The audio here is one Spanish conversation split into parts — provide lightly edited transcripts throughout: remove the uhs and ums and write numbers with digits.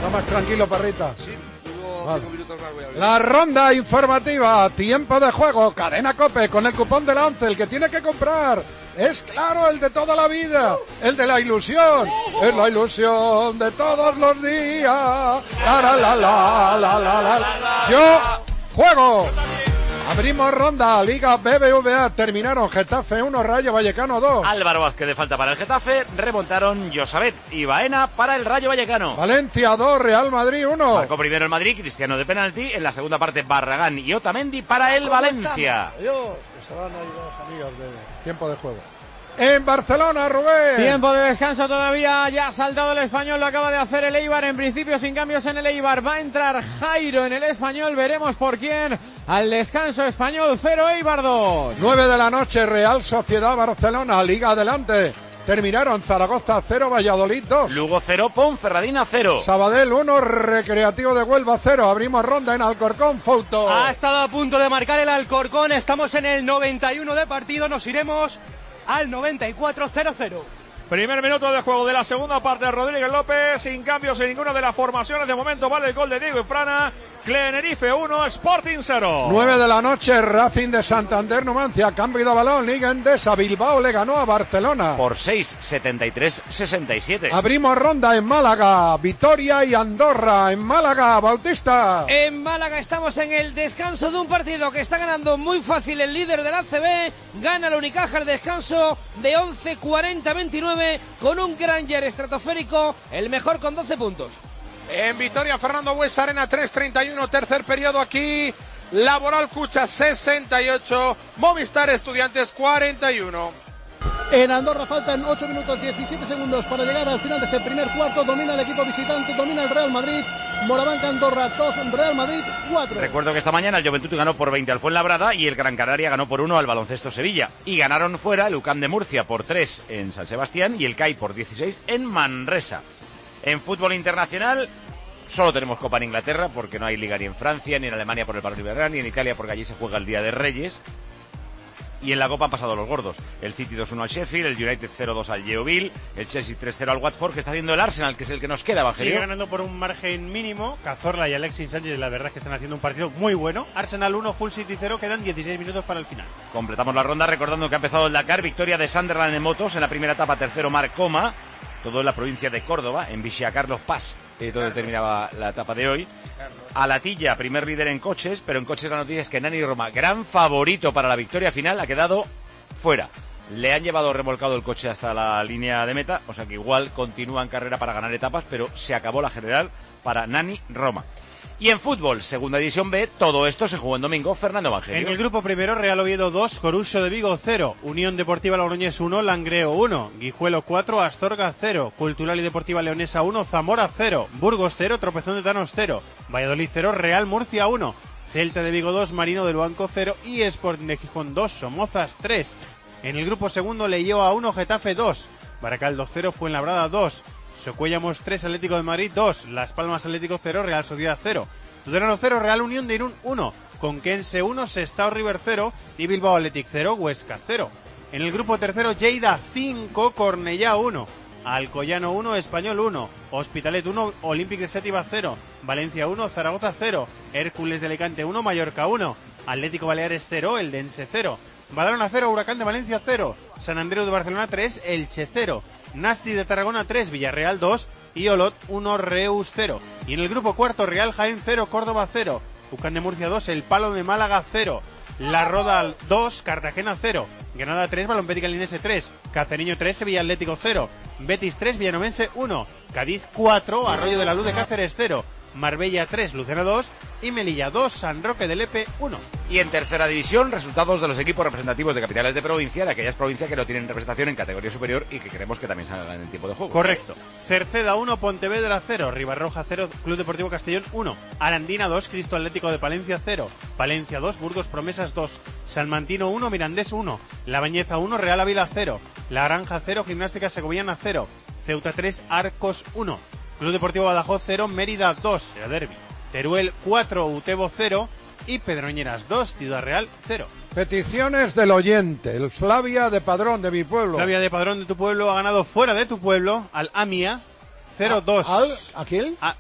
Está más tranquilo, Parrita. Sí, luego vale. 5 minutos más voy a ver. La ronda informativa, tiempo de juego, Cadena COPE, con el cupón de la 11, el que tiene que comprar. Es claro, el de toda la vida, el de la ilusión, es la ilusión de todos los días. La. Yo juego. Abrimos ronda, Liga BBVA, terminaron Getafe 1, Rayo Vallecano 2. Álvaro Vázquez de falta para el Getafe, remontaron Josabet y Baena para el Rayo Vallecano. Valencia 2, Real Madrid 1. Marcó primero el Madrid, Cristiano de penalti, en la segunda parte Barragán y Otamendi para el Valencia. Adiós, que se van ahí los amigos de tiempo de juego. En Barcelona, Rubén. Tiempo de descanso todavía, ya ha saltado el Español, lo acaba de hacer el Eibar, en principio sin cambios en el Eibar, va a entrar Jairo en el Español, veremos por quién. Al descanso, Español 0, Eibar 2. 9 de la noche, Real Sociedad Barcelona, Liga adelante. Terminaron Zaragoza 0, Valladolid 2. Lugo 0, Ponferradina 0. Sabadell 1, Recreativo de Huelva 0. Abrimos ronda en Alcorcón, Fouto. Ha estado a punto de marcar el Alcorcón, estamos en el 91 de partido, nos iremos al 94, 0-0. Primer minuto de juego de la segunda parte de Rodríguez López, sin cambios en ninguna de las formaciones. De momento vale el gol de Diego Ifrana. Tenerife 1, Sporting 0. 9 de la noche, Racing de Santander Numancia, cambio de balón, Liga Endesa, Bilbao le ganó a Barcelona. Por 6, 73-67. Abrimos ronda en Málaga, Vitoria y Andorra. En Málaga, Bautista. En Málaga estamos en el descanso de un partido que está ganando muy fácil el líder del ACB. Gana el Unicaja el descanso de 11-40-29 con un Granger estratosférico, el mejor con 12 puntos. En Vitoria, Fernando Buesa Arena 3:31, tercer periodo aquí. Laboral Cucha 68, Movistar Estudiantes 41. En Andorra faltan 8 minutos 17 segundos para llegar al final de este primer cuarto. Domina el equipo visitante, domina el Real Madrid. Morabanca Andorra 2, Real Madrid 4. Recuerdo que esta mañana el Juventud ganó por 20 al Fuenlabrada y el Gran Canaria ganó por 1 al Baloncesto Sevilla. Y ganaron fuera el UCAM de Murcia por 3 en San Sebastián y el CAI por 16 en Manresa. En fútbol internacional solo tenemos Copa en Inglaterra porque no hay liga ni en Francia, ni en Alemania por el paro liberal, ni en Italia porque allí se juega el Día de Reyes. Y en la Copa han pasado los gordos. El City 2-1 al Sheffield, el United 0-2 al Yeovil, el Chelsea 3-0 al Watford, que está haciendo el Arsenal, que es el que nos queda, Evangelio. Sigue ganando por un margen mínimo. Cazorla y Alexis Sánchez, la verdad es que están haciendo un partido muy bueno. Arsenal 1, Hull City 0, quedan 16 minutos para el final. Completamos la ronda recordando que ha empezado el Dakar, victoria de Sunderland en motos, en la primera etapa tercero Marc Coma, todo en la provincia de Córdoba, en Vixia Carlos Paz, donde terminaba la etapa de hoy. Alatilla, primer líder en coches, pero en coches la noticia es que Nani Roma, gran favorito para la victoria final, ha quedado fuera. Le han llevado remolcado el coche hasta la línea de meta, o sea que igual continúa en carrera para ganar etapas, pero se acabó la general para Nani Roma. Y en fútbol, segunda división B, todo esto se jugó en domingo. Fernando Evangelio. En el grupo primero, Real Oviedo 2, Coruso de Vigo 0, Unión Deportiva Logroñés 1, Langreo 1, Guijuelo 4, Astorga 0, Cultural y Deportiva Leonesa 1, Zamora 0, Burgos 0, Tropezón de Tanos 0, Valladolid 0, Real Murcia 1, Celta de Vigo 2, Marino del Banco 0 y Sporting de Gijón 2, Somozas 3. En el grupo segundo, Leioa 1, Getafe 2, Baracaldo 0, Fuenlabrada 2, Socuellamos 3, Atlético de Madrid 2, Las Palmas Atlético 0, Real Sociedad 0, Tudelano 0, Real Unión de Irún 1, Conquense 1, Sestao River 0 y Bilbao Athletic 0, Huesca 0. En el grupo tercero, Lleida 5, Cornellá 1, Alcoyano 1, Español 1, Hospitalet 1, Olympic de Sétiva 0, Valencia 1, Zaragoza 0, Hércules de Alicante 1, Mallorca 1, Atlético Baleares 0, Eldense 0, Badalona 0, Huracán de Valencia 0, San Andreu de Barcelona 3, Elche 0, Nasti de Tarragona 3, Villarreal 2 y Olot 1, Reus 0. Y en el grupo cuarto, Real Jaén 0, Córdoba 0, UCAM de Murcia 2, El Palo de Málaga 0, La Roda 2, Cartagena 0, Granada 3, Balompédica Linense 3, Cacereño 3, Sevilla Atlético 0, Betis 3, Villanovense 1, Cádiz 4, Arroyo de la Luz de Cáceres 0, Marbella 3, Lucena 2 y Melilla 2, San Roque del Epe 1. Y en tercera división, resultados de los equipos representativos de capitales de provincia, de aquellas provincias que no tienen representación en categoría superior y que queremos que también salgan en el tiempo de juego. Correcto. Cerceda 1, Pontevedra 0, Ribarroja 0, Club Deportivo Castellón 1, Arandina 2, Cristo Atlético de Palencia 0, Palencia 2, Burgos Promesas 2, Salmantino 1, Mirandés 1, La Bañeza 1, Real Ávila 0, La Granja 0, Gimnástica Segoviana 0, Ceuta 3, Arcos 1, Club Deportivo Badajoz 0, Mérida 2, el derbi, Teruel 4, Utebo 0 y Pedroñeras 2, Ciudad Real 0. Peticiones del oyente, el Flavia de Padrón de mi pueblo. Flavia de Padrón de tu pueblo ha ganado fuera de tu pueblo al AMIA 0-2. ¿A quién?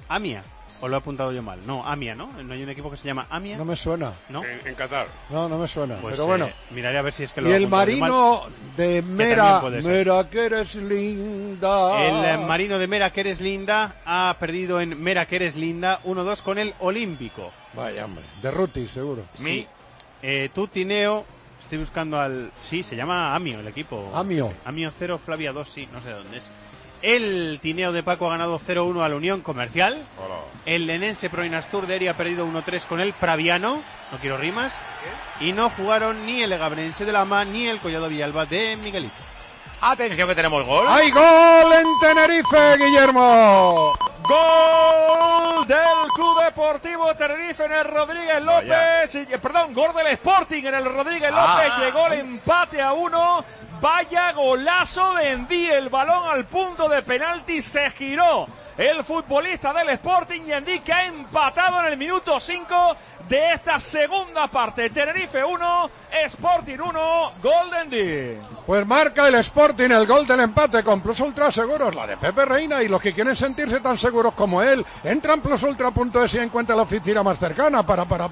Amia. ¿O lo he apuntado yo mal? No, Amia, ¿no? ¿No hay un equipo que se llama Amia? No me suena. ¿No? En Qatar. No me suena. Pues, pero bueno. Miraré a ver si es que lo Y he el apuntado yo Marino mal. de Mera, que eres linda. El Marino de Mera, que eres linda, ha perdido en Mera, que eres linda, 1-2 con el Olímpico. Vaya, hombre. De Ruti, seguro. Sí. Tú, Tineo, estoy buscando al... Sí, se llama Amio el equipo. Amio. Amio 0, Flavia 2, sí, no sé dónde es. El Tineo de Paco ha ganado 0-1 a la Unión Comercial. Hola. El Lenense Proinastur de Eri ha perdido 1-3 con el Praviano. No quiero rimas. Y no jugaron ni el Egabrense de Lama ni el Collado Villalba de Miguelito. Atención que tenemos gol. ¡Hay gol en Tenerife, Guillermo! Gol del Club Deportivo Tenerife en el Rodríguez López. Perdón, gol del Sporting en el Rodríguez López. Llegó el empate a 1. Vaya golazo de Ndí. El balón al punto de penalti. Se giró el futbolista del Sporting y Ndí, que ha empatado en el minuto 5 de esta segunda parte. Tenerife 1, Sporting 1, gol de Ndí. Pues marca el Sporting el gol del empate con Plus Ultra Seguros, la de Pepe Reina, y los que quieren sentirse tan seguros como él, entran en plusultra.es y encuentran la oficina más cercana.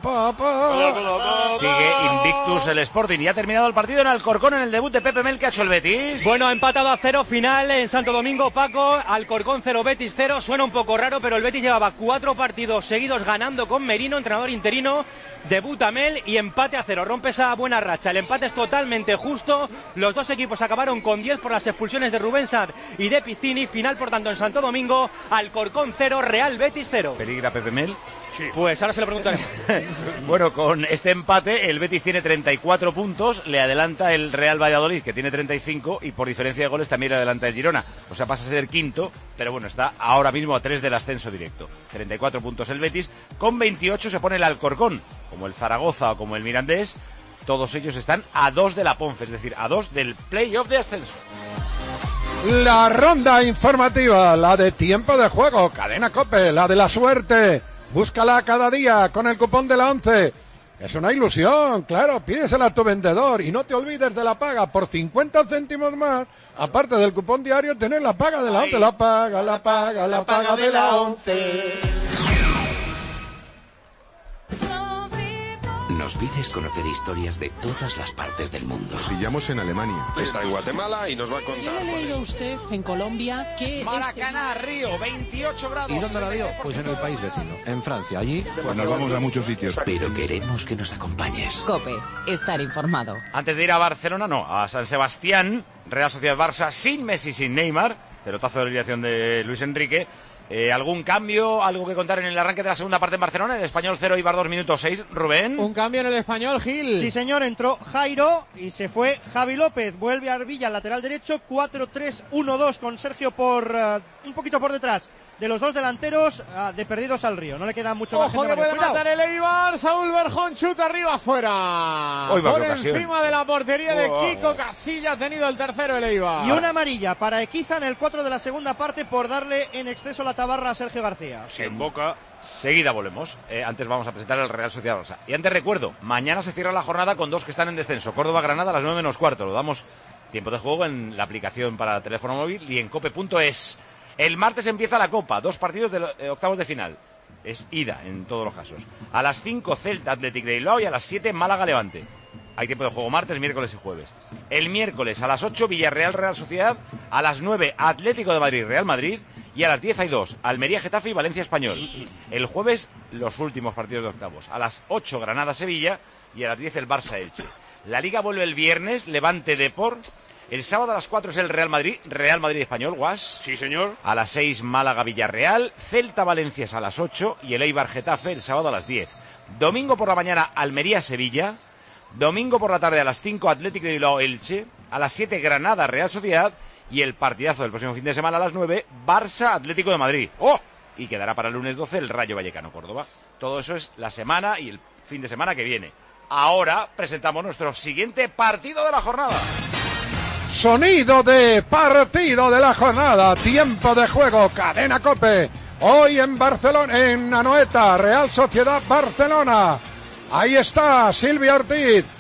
Sigue invictus el Sporting y ha terminado el partido en Alcorcón en el debut de Pepe Mel, que ha hecho el Betis. Bueno, ha empatado a 0 final en Santo Domingo, Paco. Alcorcón 0, Betis 0. Suena un poco raro, pero el Betis llevaba 4 partidos seguidos ganando con Merino, entrenador interino. Debuta Mel y empate a 0. Rompe esa buena racha. El empate es totalmente justo. Los dos equipos acabaron con 10 por las expulsiones de Rubén Sad y de Pizzini. Final, por tanto, en Santo Domingo. Alcorcón 0, Real Betis 0. ¿Peligra Pepe Mel? Sí. Pues ahora se lo preguntaremos. Bueno, con este empate el Betis tiene 34 puntos, le adelanta el Real Valladolid, que tiene 35, y por diferencia de goles también le adelanta el Girona. O sea, pasa a ser quinto, pero bueno, está ahora mismo a 3 del ascenso directo. 34 puntos el Betis, con 28 se pone el Alcorcón, como el Zaragoza o como el Mirandés. Todos ellos están a 2 de la Ponfe, es decir, a 2 del play-off de ascenso. La ronda informativa, la de tiempo de juego, Cadena COPE, la de la suerte. Búscala cada día con el cupón de la 11. Es una ilusión, claro, pídesela a tu vendedor y no te olvides de la paga por 50 céntimos más. Aparte del cupón diario, tener la paga de la 11, la paga de la 11. Nos pides conocer historias de todas las partes del mundo. Pillamos en Alemania. Está en Guatemala y nos va a contar. ¿Yo le he leído a usted en Colombia que Maracaná, Río, 28 grados. ¿Y dónde la vio? Pues en el país vecino, en Francia. Allí Pues nos vamos a muchos sitios. Pero queremos que nos acompañes. COPE, estar informado. Antes de ir a Barcelona, no, a San Sebastián, Real Sociedad Barça, sin Messi, sin Neymar, pelotazo de alineación de Luis Enrique. ¿Algún cambio, algo que contar en el arranque de la segunda parte en Barcelona? El Español 0, Eibar 2, minuto 6. Rubén. Un cambio en el Español, Gil. Sí, señor, entró Jairo y se fue Javi López. Vuelve a Arvilla, lateral derecho, 4-3-1-2 con Sergio por un poquito por detrás de los dos delanteros, de perdidos al Río. No le queda mucho más. Ojo que puede matar el Eibar. Saúl Berjón chuta arriba afuera. Por encima de la portería de Kiko Casilla ha tenido el tercero el Eibar. Y una amarilla para Equiza en el 4 de la segunda parte por darle en exceso la tabarra a Sergio García. En Boca. Seguida volvemos. Antes vamos a presentar al Real Sociedad Barça. Y antes recuerdo, mañana se cierra la jornada con 2 que están en descenso. Córdoba-Granada a las 9 menos cuarto. Lo damos tiempo de juego en la aplicación para teléfono móvil y en cope.es. El martes empieza la Copa, 2 partidos de octavos de final. Es ida en todos los casos. A las 5 Celta Athletic de Bilbao y a las 7 Málaga Levante. Hay tiempo de juego martes, miércoles y jueves. El miércoles a las 8 Villarreal Real Sociedad, a las 9 Atlético de Madrid Real Madrid y a las 10 hay 2 Almería Getafe y Valencia Español. El jueves los últimos partidos de octavos. A las 8 Granada Sevilla y a las 10 el Barça Elche. La Liga vuelve el viernes, Levante Depor. El sábado a las 4 es el Real Madrid Español, Guas. Sí, señor. A las 6 Málaga Villarreal, Celta Valencia es a las 8 y el Eibar Getafe el sábado a las 10. Domingo por la mañana Almería Sevilla, domingo por la tarde a las 5 Atlético de Bilbao Elche, a las 7 Granada Real Sociedad y el partidazo del próximo fin de semana a las 9 Barça Atlético de Madrid. ¡Oh! Y quedará para el lunes 12 el Rayo Vallecano Córdoba. Todo eso es la semana y el fin de semana que viene. Ahora presentamos nuestro siguiente partido de la jornada. Sonido de partido de la jornada, tiempo de juego, Cadena COPE. Hoy en Barcelona, en Anoeta, Real Sociedad Barcelona. Ahí está Silvia Ortiz,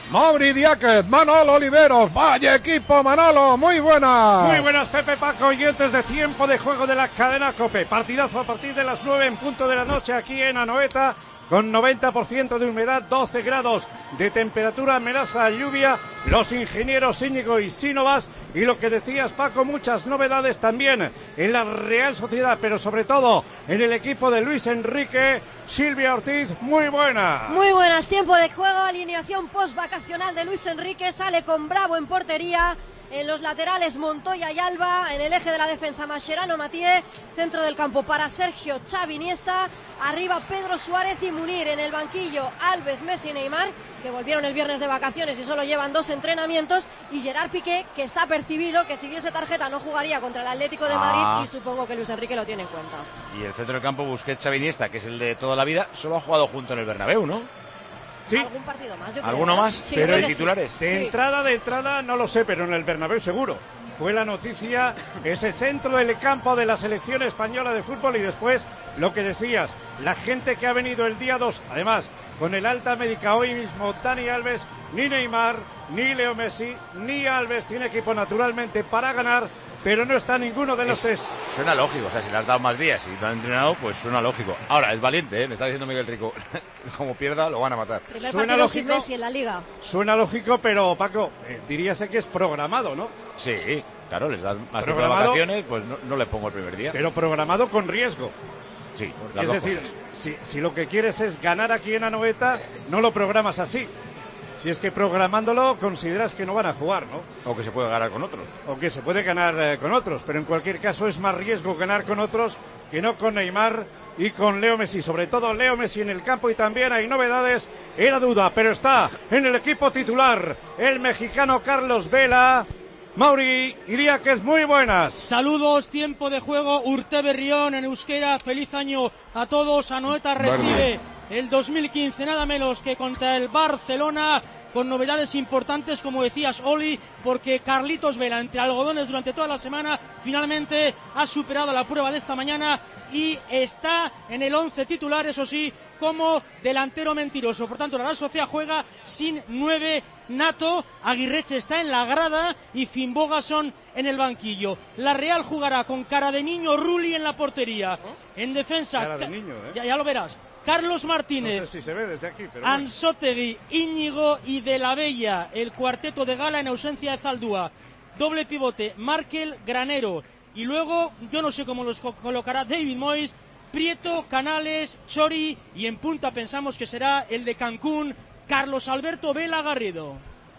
Mauri Diáquez, Manolo Oliveros. Vaya equipo, Manolo, muy buenas. Muy buenas, Pepe, Paco, oyentes de Tiempo de Juego de la cadena COPE. Partidazo a partir de las 9 en punto de la noche aquí en Anoeta, con 90% de humedad, 12 grados de temperatura, amenaza lluvia. Los ingenieros Íñigo y Sínovas, y lo que decías, Paco, muchas novedades también en la Real Sociedad, pero sobre todo en el equipo de Luis Enrique. Silvia Ortiz, muy buena. Muy buenas, Tiempo de Juego, alineación post-vacacional de Luis Enrique, sale con Bravo en portería. En los laterales Montoya y Alba, en el eje de la defensa Mascherano Mathieu, centro del campo para Sergio, Xavi, Iniesta, arriba Pedro Suárez y Munir, en el banquillo Alves, Messi y Neymar, que volvieron el viernes de vacaciones y solo llevan 2 entrenamientos, y Gerard Piqué, que está percibido que si viese tarjeta no jugaría contra el Atlético de Madrid, y supongo que Luis Enrique lo tiene en cuenta. Y el centro del campo Busquets, Xavi, Iniesta, que es el de toda la vida, solo ha jugado junto en el Bernabéu, ¿no? Sí. ¿Algún partido más? ¿Alguno más? Sí, pero de titulares. Sí. De entrada no lo sé, pero en el Bernabéu seguro. Fue la noticia, ese centro del campo de la selección española de fútbol, y después lo que decías, la gente que ha venido el día 2, además con el alta médica hoy mismo, Dani Alves, ni Neymar, ni Leo Messi, ni Alves tiene equipo naturalmente para ganar, pero no está ninguno de los tres. Suena lógico, o sea, si le has dado más días y lo han entrenado, pues suena lógico. Ahora, es valiente, ¿eh? Me está diciendo Miguel Rico, como pierda, lo van a matar. Primer partido sin Messi en la Liga. Suena lógico, pero Paco, diríase que es programado, ¿no? Sí, claro, les dan más tiempo de vacaciones, pues no le pongo el primer día. Pero programado con riesgo. Sí, es decir, si lo que quieres es ganar aquí en Anoeta, no lo programas así. Si es que programándolo consideras que no van a jugar, ¿no? O que se puede ganar con otros. O que se puede ganar con otros, pero en cualquier caso es más riesgo ganar con otros que no con Neymar y con Leo Messi. Sobre todo Leo Messi en el campo, y también hay novedades, era duda, pero está en el equipo titular el mexicano Carlos Vela. Mauri Iriáquez, muy buenas. Saludos, Tiempo de Juego, Urte Berrión en euskera, feliz año a todos. Anoeta recibe el 2015 nada menos que contra el Barcelona, con novedades importantes, como decías, Oli, porque Carlitos Vela, entre algodones durante toda la semana, finalmente ha superado la prueba de esta mañana y está en el 11 titular, eso sí, como delantero mentiroso. Por tanto, la Real Sociedad juega sin 9. Nato, Aguirreche está en la grada y Finn Bogason en el banquillo. La Real jugará con cara de niño Rulli en la portería. En defensa, cara de niño, ya lo verás. Carlos Martínez, no sé si se ve desde aquí, pero Anzotegui, Íñigo y De la Bella, el cuarteto de gala en ausencia de Zaldúa. Doble pivote, Markel, Granero. Y luego, yo no sé cómo los colocará David Moyes, Prieto, Canales, Chori, y en punta pensamos que será el de Cancún, Carlos Alberto Vela Garrido.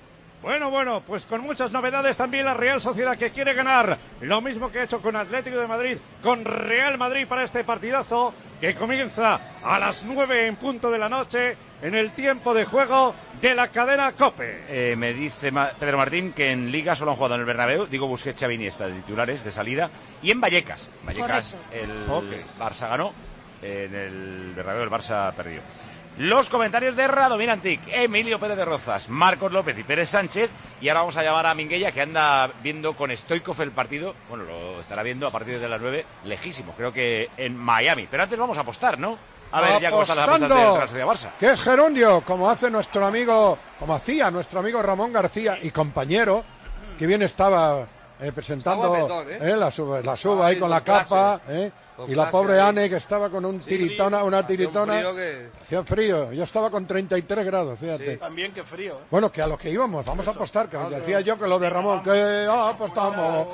Bueno, pues con muchas novedades también la Real Sociedad, que quiere ganar, lo mismo que ha hecho con Atlético de Madrid, con Real Madrid, para este partidazo que comienza a las 9 en punto de la noche en el Tiempo de Juego de la cadena COPE. Me dice Pedro Martín que en Liga solo han jugado en el Bernabéu, digo Busquets, Xavi, Iniesta de titulares de salida, y en Vallecas. Vallecas, el Barça ganó, en el Bernabéu el Barça perdió. Los comentarios de Radomir Antic, Emilio Pérez de Rozas, Marcos López y Pérez Sánchez. Y ahora vamos a llamar a Minguella, que anda viendo con Stoikov el partido. Bueno, lo estará viendo a partir de las 9, lejísimos, creo que en Miami. Pero antes vamos a apostar, ¿no? A ver ya cómo están las apuestas del Real Sociedad Barça. Que es gerundio, como hace nuestro amigo, como hacía nuestro amigo Ramón García y compañero, que bien estaba presentando la suba ahí con la capa, y la pobre Anne, que estaba con una tiritona. Hacía frío. Yo estaba con 33 grados, fíjate. Sí, también que frío. Bueno, que a lo que íbamos, vamos a apostar, que decía yo que lo de Ramón, que apostamos.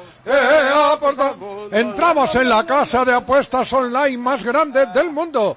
Entramos en la casa de apuestas online más grande del mundo.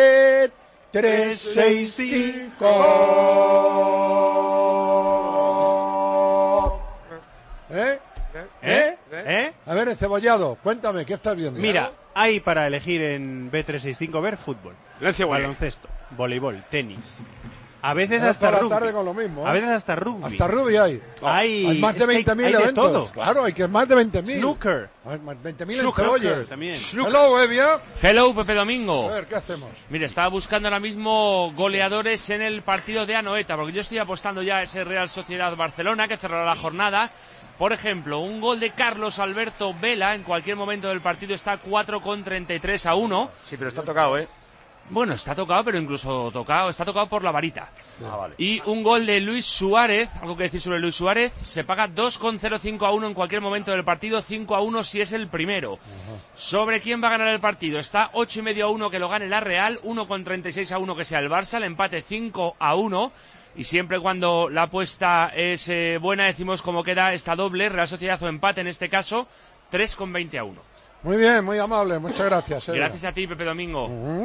Bet365. A ver, Encebollado, cuéntame, ¿qué estás viendo? Mira, hay para elegir en Bet365 ver fútbol, baloncesto, voleibol, tenis. A veces hasta rugby. Tarde con lo mismo, A veces hasta rugby. Hasta rugby hay. Hay más de 20.000 eventos. Todo. Claro, hay que más de 20.000. Snooker. 20.000 en Cebolla. También. Hello, Evia. Hello, Pepe Domingo. A ver, ¿qué hacemos? Mire, estaba buscando ahora mismo goleadores en el partido de Anoeta, porque yo estoy apostando ya a ese Real Sociedad Barcelona, que cerrará la jornada. Por ejemplo, un gol de Carlos Alberto Vela en cualquier momento del partido está 4,33 a 1. Sí, pero está tocado, Bueno, está tocado, pero incluso está tocado por la varita. Vale. Y un gol de Luis Suárez, algo que decir sobre Luis Suárez, se paga 2,05 a 1 en cualquier momento del partido, 5 a 1 si es el primero. ¿Sobre quién va a ganar el partido? Está 8,5 a 1 que lo gane la Real, 1,36 a 1 que sea el Barça, el empate 5 a 1. Y siempre cuando la apuesta es buena, decimos cómo queda esta doble, Real Sociedad o empate en este caso, 3,20 a 1. Muy bien, muy amable, muchas gracias. Gracias a ti, Pepe Domingo.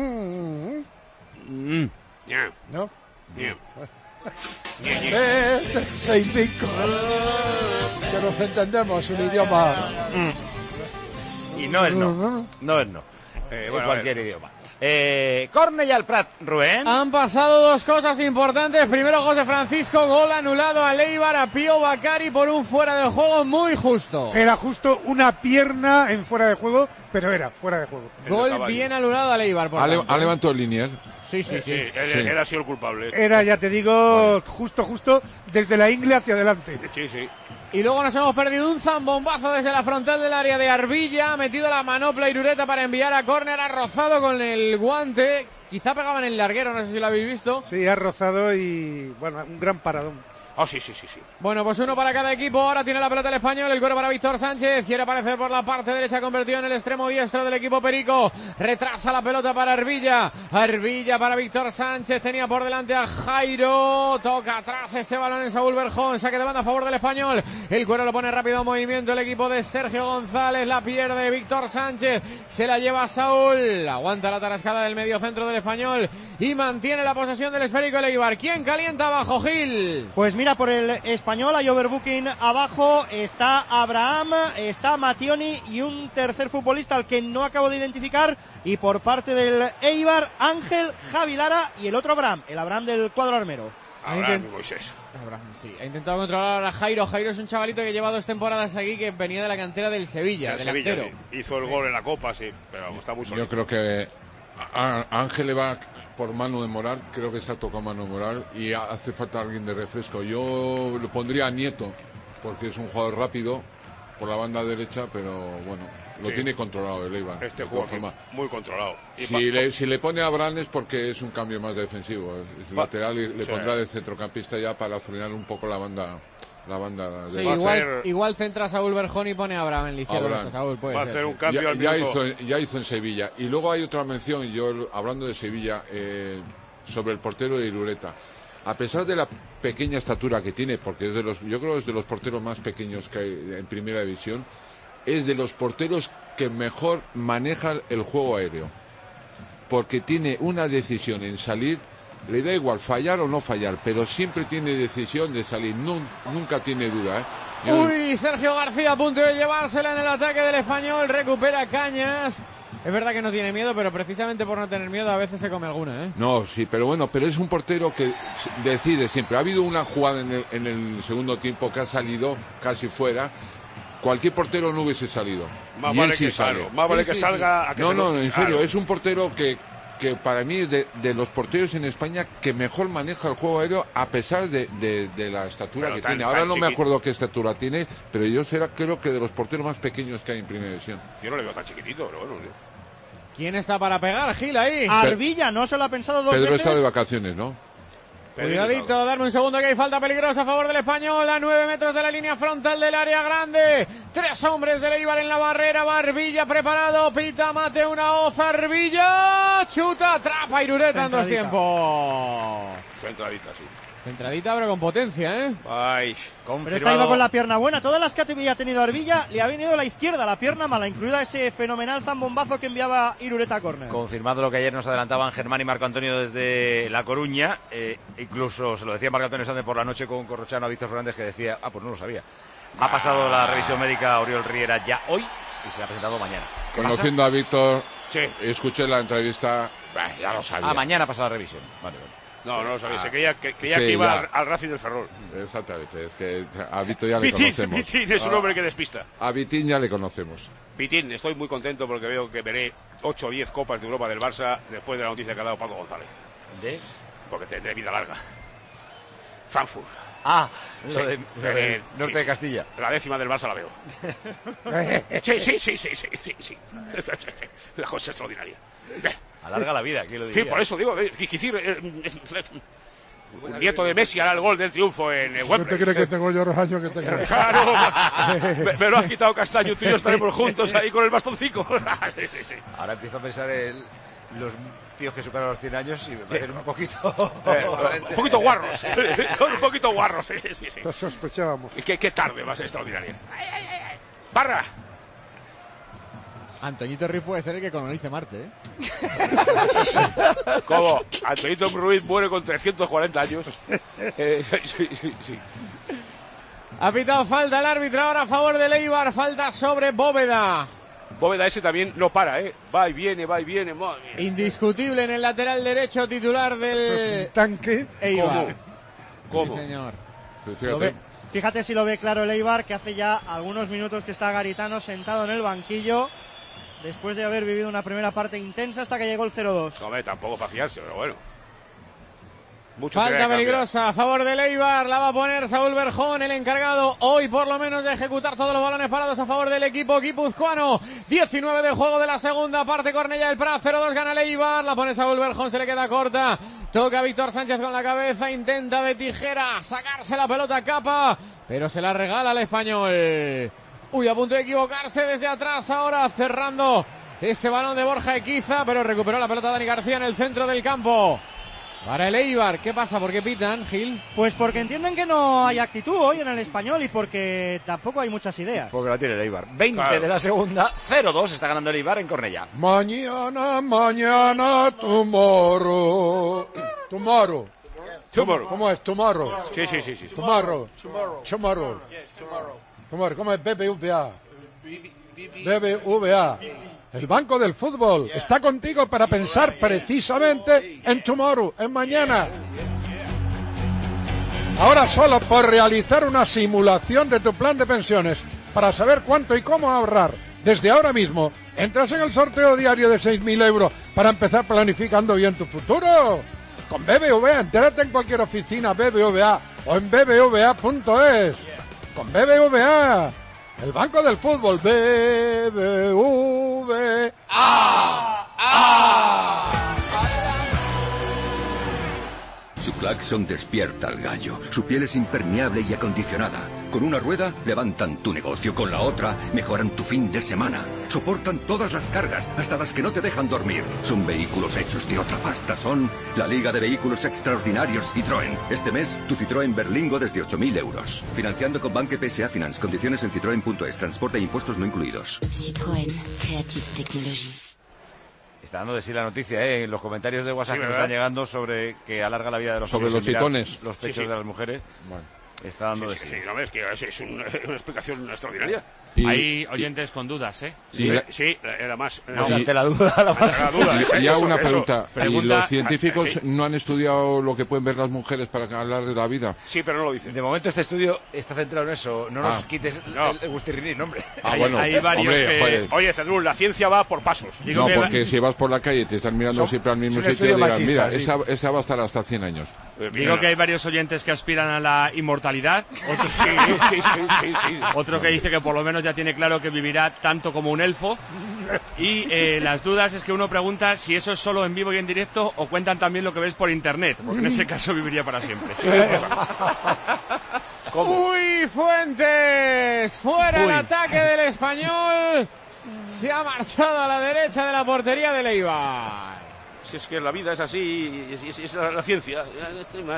¿No? 6-5. Que nos entendemos, un idioma. Y no es no. No es no. Bueno, cualquier idioma. Córner y al Prat, Rubén. Han pasado dos cosas importantes. Primero, José Francisco, gol anulado al Eibar, a Pío Bakary por un fuera de juego muy justo. Era justo una pierna en fuera de juego, pero era fuera de juego. Gol bien anulado al Eibar. Ha levantado el lineal. Sí. Él ha sido el culpable. Era, ya te digo, justo desde la ingle hacia adelante. Sí. Y luego nos hemos perdido un zambombazo desde la frontal del área de Arbilla. Ha metido la manopla Irureta para enviar a córner. Ha rozado con el guante. Quizá pegaba en el larguero, no sé si lo habéis visto. Sí, ha rozado y, bueno, un gran paradón. Sí. Bueno, pues uno para cada equipo. Ahora tiene la pelota el español. El cuero para Víctor Sánchez. Quiere aparecer por la parte derecha. Convertido en el extremo diestro del equipo perico. Retrasa la pelota para Arbilla. Arbilla para Víctor Sánchez. Tenía por delante a Jairo. Toca atrás ese balón en Saúl Berjón. Saque de banda a favor del español. El cuero lo pone rápido en movimiento el equipo de Sergio González. La pierde Víctor Sánchez. Se la lleva Saúl. Aguanta la tarascada del medio centro del español. Y mantiene la posesión del esférico el Eibar. ¿Quién calienta abajo, Gil? Pues mira, por el español hay overbooking abajo, está Abraham, está Mattioni y un tercer futbolista al que no acabo de identificar, y por parte del Eibar, Ángel, Javi Lara y el otro Abraham, el Abraham del cuadro armero. Abraham Moisés. Abraham, sí. Ha intentado controlar a Jairo. Jairo es un chavalito que lleva 2 temporadas aquí, que venía de la cantera del Sevilla, delantero. Sí. Hizo el gol en la Copa, sí, pero está muy sólido. Yo creo que Ángel le va por mano de Moral, creo que está tocando mano de Moral y hace falta alguien de refresco. Yo le pondría a Nieto, porque es un jugador rápido por la banda derecha, pero bueno, lo tiene controlado el Eibar. Este jugador muy controlado. Si le pone a Abraham es porque es un cambio más defensivo, es lateral y le pondrá de centrocampista ya para frenar un poco la banda de igual centra a Saúl Berjón y pone a Abraham en la izquierda. Saúl puede va a hacer un cambio al ya hizo en Sevilla. Y luego hay otra mención, yo hablando de Sevilla, sobre el portero de Irureta. A pesar de la pequeña estatura que tiene, porque yo creo que es de los porteros más pequeños que hay en primera división, es de los porteros que mejor maneja el juego aéreo, porque tiene una decisión en salir. Le da igual fallar o no fallar, pero siempre tiene decisión de salir, nunca tiene duda. Uy, Sergio García a punto de llevársela en el ataque del español, recupera Cañas. Es verdad que no tiene miedo, pero precisamente por no tener miedo a veces se come alguna, No, sí, pero bueno, pero es un portero que decide siempre. Ha habido una jugada en el segundo tiempo que ha salido casi fuera. Cualquier portero no hubiese salido. Más vale que salga. No, en serio, es un portero que para mí es de los porteros en España que mejor maneja el juego aéreo a pesar de la estatura que tiene. Ahora no me acuerdo qué estatura tiene, pero yo creo que de los porteros más pequeños que hay en primera división. Yo no le veo tan chiquitito, pero bueno. ¿Quién está para pegar, Gil, ahí? Arbilla, no se lo ha pensado dos veces. Pedro está de vacaciones, ¿no? Cuidadito, darme un segundo que hay falta peligrosa a favor del español, a 9 metros de la línea frontal del área grande. 3 hombres del Eibar en la barrera, Arbilla preparado, pita mate una hoz, Arbilla, chuta, atrapa Irureta en 2 tiempos. Centradita, sí. Centradita, pero con potencia, Ay, pero esta iba con la pierna buena. Todas las que había tenido Arbilla le ha venido la izquierda, la pierna mala, incluida ese fenomenal zambombazo que enviaba Irureta a córner. Confirmado lo que ayer nos adelantaban Germán y Marco Antonio desde La Coruña. Incluso se lo decía Marco Antonio Sánchez por la noche con Corrochano a Víctor Fernández, que decía, pues no lo sabía. Ha pasado la revisión médica a Oriol Riera ya hoy y se ha presentado mañana. Conociendo a Víctor, escuché la entrevista, ya lo sabía. Mañana pasa la revisión. Vale. No lo sabía, se creía que iba al Racing del Ferrol. Exactamente, es que a Víctor ya le conocemos. Vitín es un hombre que despista. A Vitín ya le conocemos. Vitín, estoy muy contento porque veo que veré 8 o 10 Copas de Europa del Barça después de la noticia que ha dado Paco González. Porque tendré vida larga. Frankfurt. Lo de Norte de Castilla. La 10ª del Barça la veo. Sí. La cosa extraordinaria. Alarga la vida, ¿quién lo diría? Sí, por eso digo, un nieto de Messi hará el gol del triunfo en Wembley. ¿No te crees que tengo yo los años que tengo? Claro, me lo has quitado, Castaño, tú y yo estaremos juntos ahí con el bastoncico. Sí. Ahora empiezo a pensar en los tíos que superan los 100 años y me parecen un poquito... un poquito guarros. Un poquito guarros, sí. Lo sospechábamos. Qué tarde más extraordinaria. ¡Barra! Antoñito Ruiz puede ser el que colonice Marte, ¿eh? ¿Cómo? Antoñito Ruiz muere con 340 años. Sí. Ha pitado falta el árbitro ahora a favor del Eibar. Falta sobre Bóveda. Bóveda ese también no para, ¿eh? Va y viene. Madre mía. Indiscutible en el lateral derecho titular del tanque Eibar. ¿Cómo? Sí, señor. Fíjate si lo ve claro el Eibar, que hace ya algunos minutos que está Garitano sentado en el banquillo, después de haber vivido una primera parte intensa hasta que llegó el 0-2. No, tampoco para fiarse, pero bueno. Falta peligrosa a favor del Eibar, la va a poner Saúl Berjón, el encargado hoy por lo menos de ejecutar todos los balones parados a favor del equipo guipuzcoano. 19 de juego de la segunda parte, Cornellá del Prat, 0-2 gana el Eibar, la pone Saúl Berjón, se le queda corta. Toca Víctor Sánchez con la cabeza, intenta de tijera sacarse la pelota a Capa, pero se la regala al español. Uy, a punto de equivocarse desde atrás ahora, cerrando ese balón de Borja Equiza, pero recuperó la pelota Dani García en el centro del campo. Para el Eibar, ¿qué pasa? ¿Por qué pitan, Gil? Pues porque entienden que no hay actitud hoy en el español y porque tampoco hay muchas ideas. Porque la tiene el Eibar. 20 de la segunda, 0-2 está ganando el Eibar en Cornellá. Mañana, tomorrow. ¿Cómo es? Tomorrow. Sí. Tomorrow. ¿Cómo es? BBVA. El Banco del Fútbol está contigo para pensar precisamente en tomorrow, en mañana. Ahora solo por realizar una simulación de tu plan de pensiones para saber cuánto y cómo ahorrar. Desde ahora mismo entras en el sorteo diario de 6.000 euros para empezar planificando bien tu futuro. Con BBVA, entérate en cualquier oficina BBVA o en bbva.es. Con BBVA. El Banco del Fútbol, BBVA. Su claxon despierta al gallo. Su piel es impermeable y acondicionada. Con una rueda levantan tu negocio, con la otra mejoran tu fin de semana. Soportan todas las cargas, hasta las que no te dejan dormir. Son vehículos hechos de otra pasta. Son la Liga de Vehículos Extraordinarios Citroën. Este mes, tu Citroën Berlingo desde 8.000 euros. Financiando con Banque PSA Finance. Condiciones en citroen.es. Transporte e impuestos no incluidos. Citroën. Creative Technology. Está dando de sí la noticia, en los comentarios de WhatsApp que me están llegando sobre que alarga la vida de los sobre hombres. Los pitones. Los pechos de las mujeres. Bueno. Está dando de sí. No, es que es una explicación extraordinaria. Hay oyentes con dudas, ¿eh? Sí, era más. Ante la duda, Y hago una pregunta. ¿Y los científicos no han estudiado lo que pueden ver las mujeres para alargar la vida? Sí, pero no lo dicen. De momento este estudio está centrado en eso. No nos quites el gustirrinín, hombre. Hay varios que... Oye, Cedrún, la ciencia va por pasos. No, porque si vas por la calle y te están mirando siempre al mismo sitio, dirán, mira, esa va a estar hasta 100 años. Digo que hay varios oyentes que aspiran a la inmortalidad. Otro que dice que por lo menos ya tiene claro que vivirá tanto como un elfo. Y las dudas es que uno pregunta si eso es solo en vivo y en directo o cuentan también lo que ves por internet, porque en ese caso viviría para siempre. ¡Uy, Fuentes! ¡Fuera el ataque del español! Se ha marchado a la derecha de la portería de Eibar. Si es que la vida es así, es la ciencia, no hay más.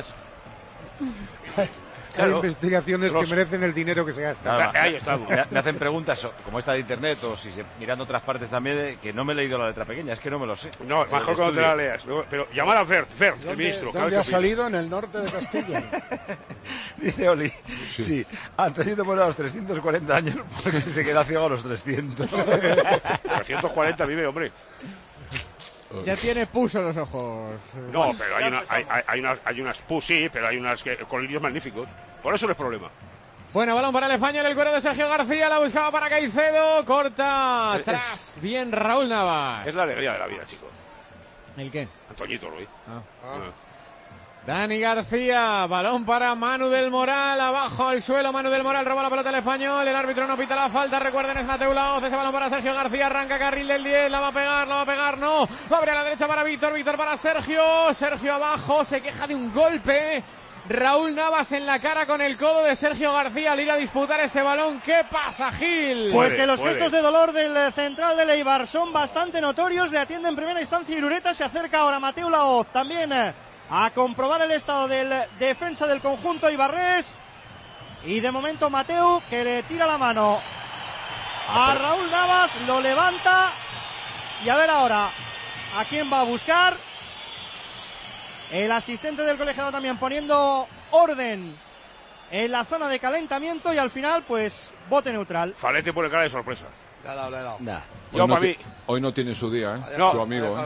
Hay investigaciones que merecen el dinero que se gasta. Me hacen preguntas como esta de internet o si mirando otras partes también que no me he leído la letra pequeña, es que no me lo sé. No, mejor cuando te la leas. Pero llamar a Fer, el ministro. ¿Dónde ha salido? En el norte de Castilla. Dice Oli, sí, Antonio muere a los 340 años porque se queda ciego a los 300. 340 vive, hombre. Ya tiene pus en los ojos. No, pero hay unas pus, sí, pero hay unas colirios magníficos. Por eso no es problema. Bueno, balón para el español, el cuero de Sergio García, la buscaba para Caicedo, corta atrás, bien Raúl Navas. Es la alegría de la vida, chico. ¿El qué? Antoñito Ruiz. Dani García, balón para Manu del Moral, abajo al suelo, Manu del Moral roba la pelota al Español, el árbitro no pita la falta, recuerden, es Mateu Laoz, ese balón para Sergio García, arranca carril del 10, la va a pegar, no, abre a la derecha para Víctor para Sergio abajo, se queja de un golpe, Raúl Navas en la cara con el codo de Sergio García al ir a disputar ese balón. ¿Qué pasa, Gil? Pues que los gestos de dolor del central del Eibar son bastante notorios, le atiende en primera instancia Irureta, se acerca ahora Mateu Laoz también a comprobar el estado del defensa del conjunto ibarrés, y de momento Mateu, que le tira la mano a Raúl Navas, lo levanta, y a ver ahora a quién va a buscar. El asistente del colegiado también poniendo orden en la zona de calentamiento, y al final pues bote neutral. Falete pone cara de sorpresa. Le ha dado. Hoy no tiene su día, No. Tu amigo.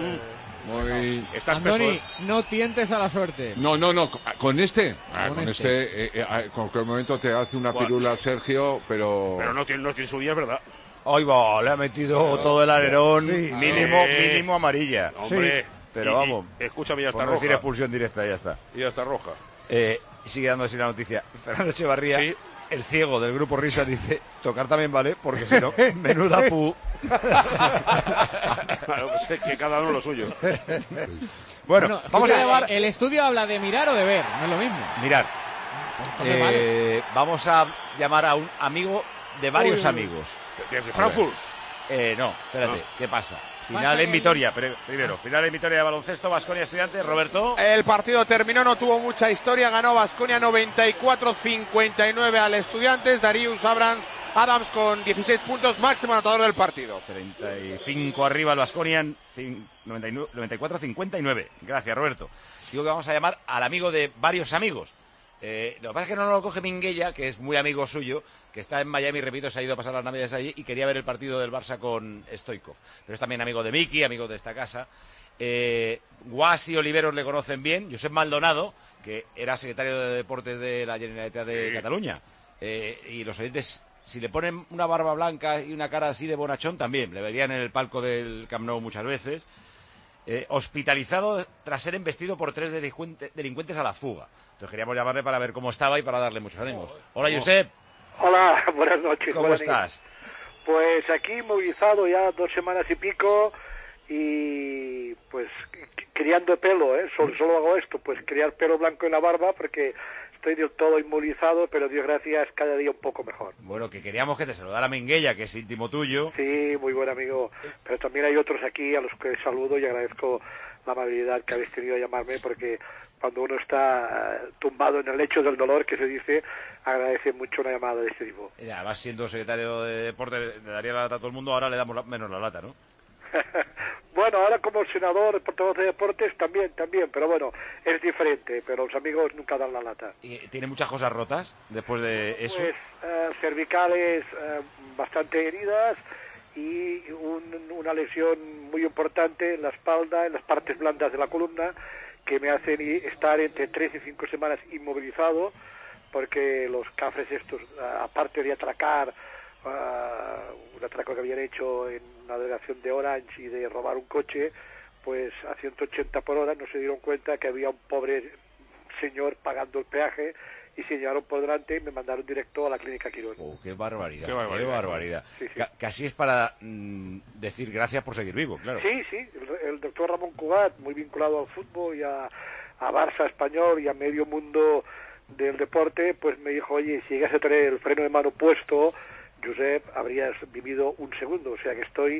Estás Andoni, no tientes a la suerte. No, con este. Con que el momento te hace una pirula Sergio, pero no tiene su día, es verdad. Ahí va, le ha metido todo el alerón, Sí. mínimo amarilla. Hombre, pero vamos. Escúchame, ya está por no roja. decir expulsión directa, ya está. Y ya está roja. Sigue dándose la noticia. Fernando Echevarría, el ciego del grupo Risa, dice: tocar también vale, porque si no, menuda pu. Claro, pues es que cada uno lo suyo. Bueno, vamos a llevar. ¿El estudio habla de mirar o de ver? No es lo mismo. Mirar. Entonces, vale. Vamos a llamar a un amigo de varios amigos. ¿De Frankfurt? No, espérate, ¿qué pasa? Final Pasa en Vitoria, primero, final en Vitoria de baloncesto, Baskonia Estudiantes, Roberto. El partido terminó, no tuvo mucha historia, ganó Baskonia 94-59 al Estudiantes, Darius Adams con 16 puntos, máximo anotador del partido. 35 arriba el Baskonia, 94-59. Gracias, Roberto. Digo que vamos a llamar al amigo de varios amigos. Lo que pasa es que no lo coge Minguella, que es muy amigo suyo, que está en Miami, repito, se ha ido a pasar las navidades allí y quería ver el partido del Barça con Stoikov. Pero es también amigo de Miki, amigo de esta casa. Guas y Oliveros le conocen bien. Josep Maldonado, que era secretario de Deportes de la Generalitat de Cataluña. Y los oyentes, si le ponen una barba blanca y una cara así de bonachón, también. Le verían en el palco del Camp Nou muchas veces. Hospitalizado tras ser embestido por 3 delincuentes a la fuga. Entonces queríamos llamarle para ver cómo estaba y para darle muchos ánimos. Hola, Josep. Hola, buenas noches. ¿Cómo estás? Pues aquí movilizado ya 2 semanas y pico y pues criando pelo, solo hago esto, pues criar pelo blanco en la barba porque estoy del todo inmovilizado, pero Dios gracias cada día un poco mejor. Bueno, que queríamos que te saludara Minguella, que es íntimo tuyo. Sí, muy buen amigo, pero también hay otros aquí a los que saludo y agradezco la amabilidad que habéis tenido a llamarme, porque cuando uno está tumbado en el lecho del dolor, que se dice, agradece mucho una llamada de este tipo. Y además, siendo secretario de Deportes, le daría la lata a todo el mundo, ahora le damos menos la lata, ¿no? Bueno, ahora como senador, portavoz de deportes, también, pero bueno, es diferente, pero los amigos nunca dan la lata. ¿Y tiene muchas cosas rotas después de eso? Pues cervicales bastante heridas y una lesión muy importante en la espalda, en las partes blandas de la columna, que me hacen estar entre 3 y 5 semanas inmovilizado, porque los cafres estos, aparte de atracar, un atraco que habían hecho en una delegación de Orange y de robar un coche, pues a 180 por hora no se dieron cuenta que había un pobre señor pagando el peaje y se llevaron por delante y me mandaron directo a la clínica Quirón. ¡Qué barbaridad! Qué barbaridad. Sí, sí. Casi es para decir gracias por seguir vivo, claro. Sí, el doctor Ramón Cugat, muy vinculado al fútbol y a Barça español y a medio mundo del deporte, pues me dijo, oye, si llegas a tener el freno de mano puesto, Josep, habrías vivido un segundo, o sea que estoy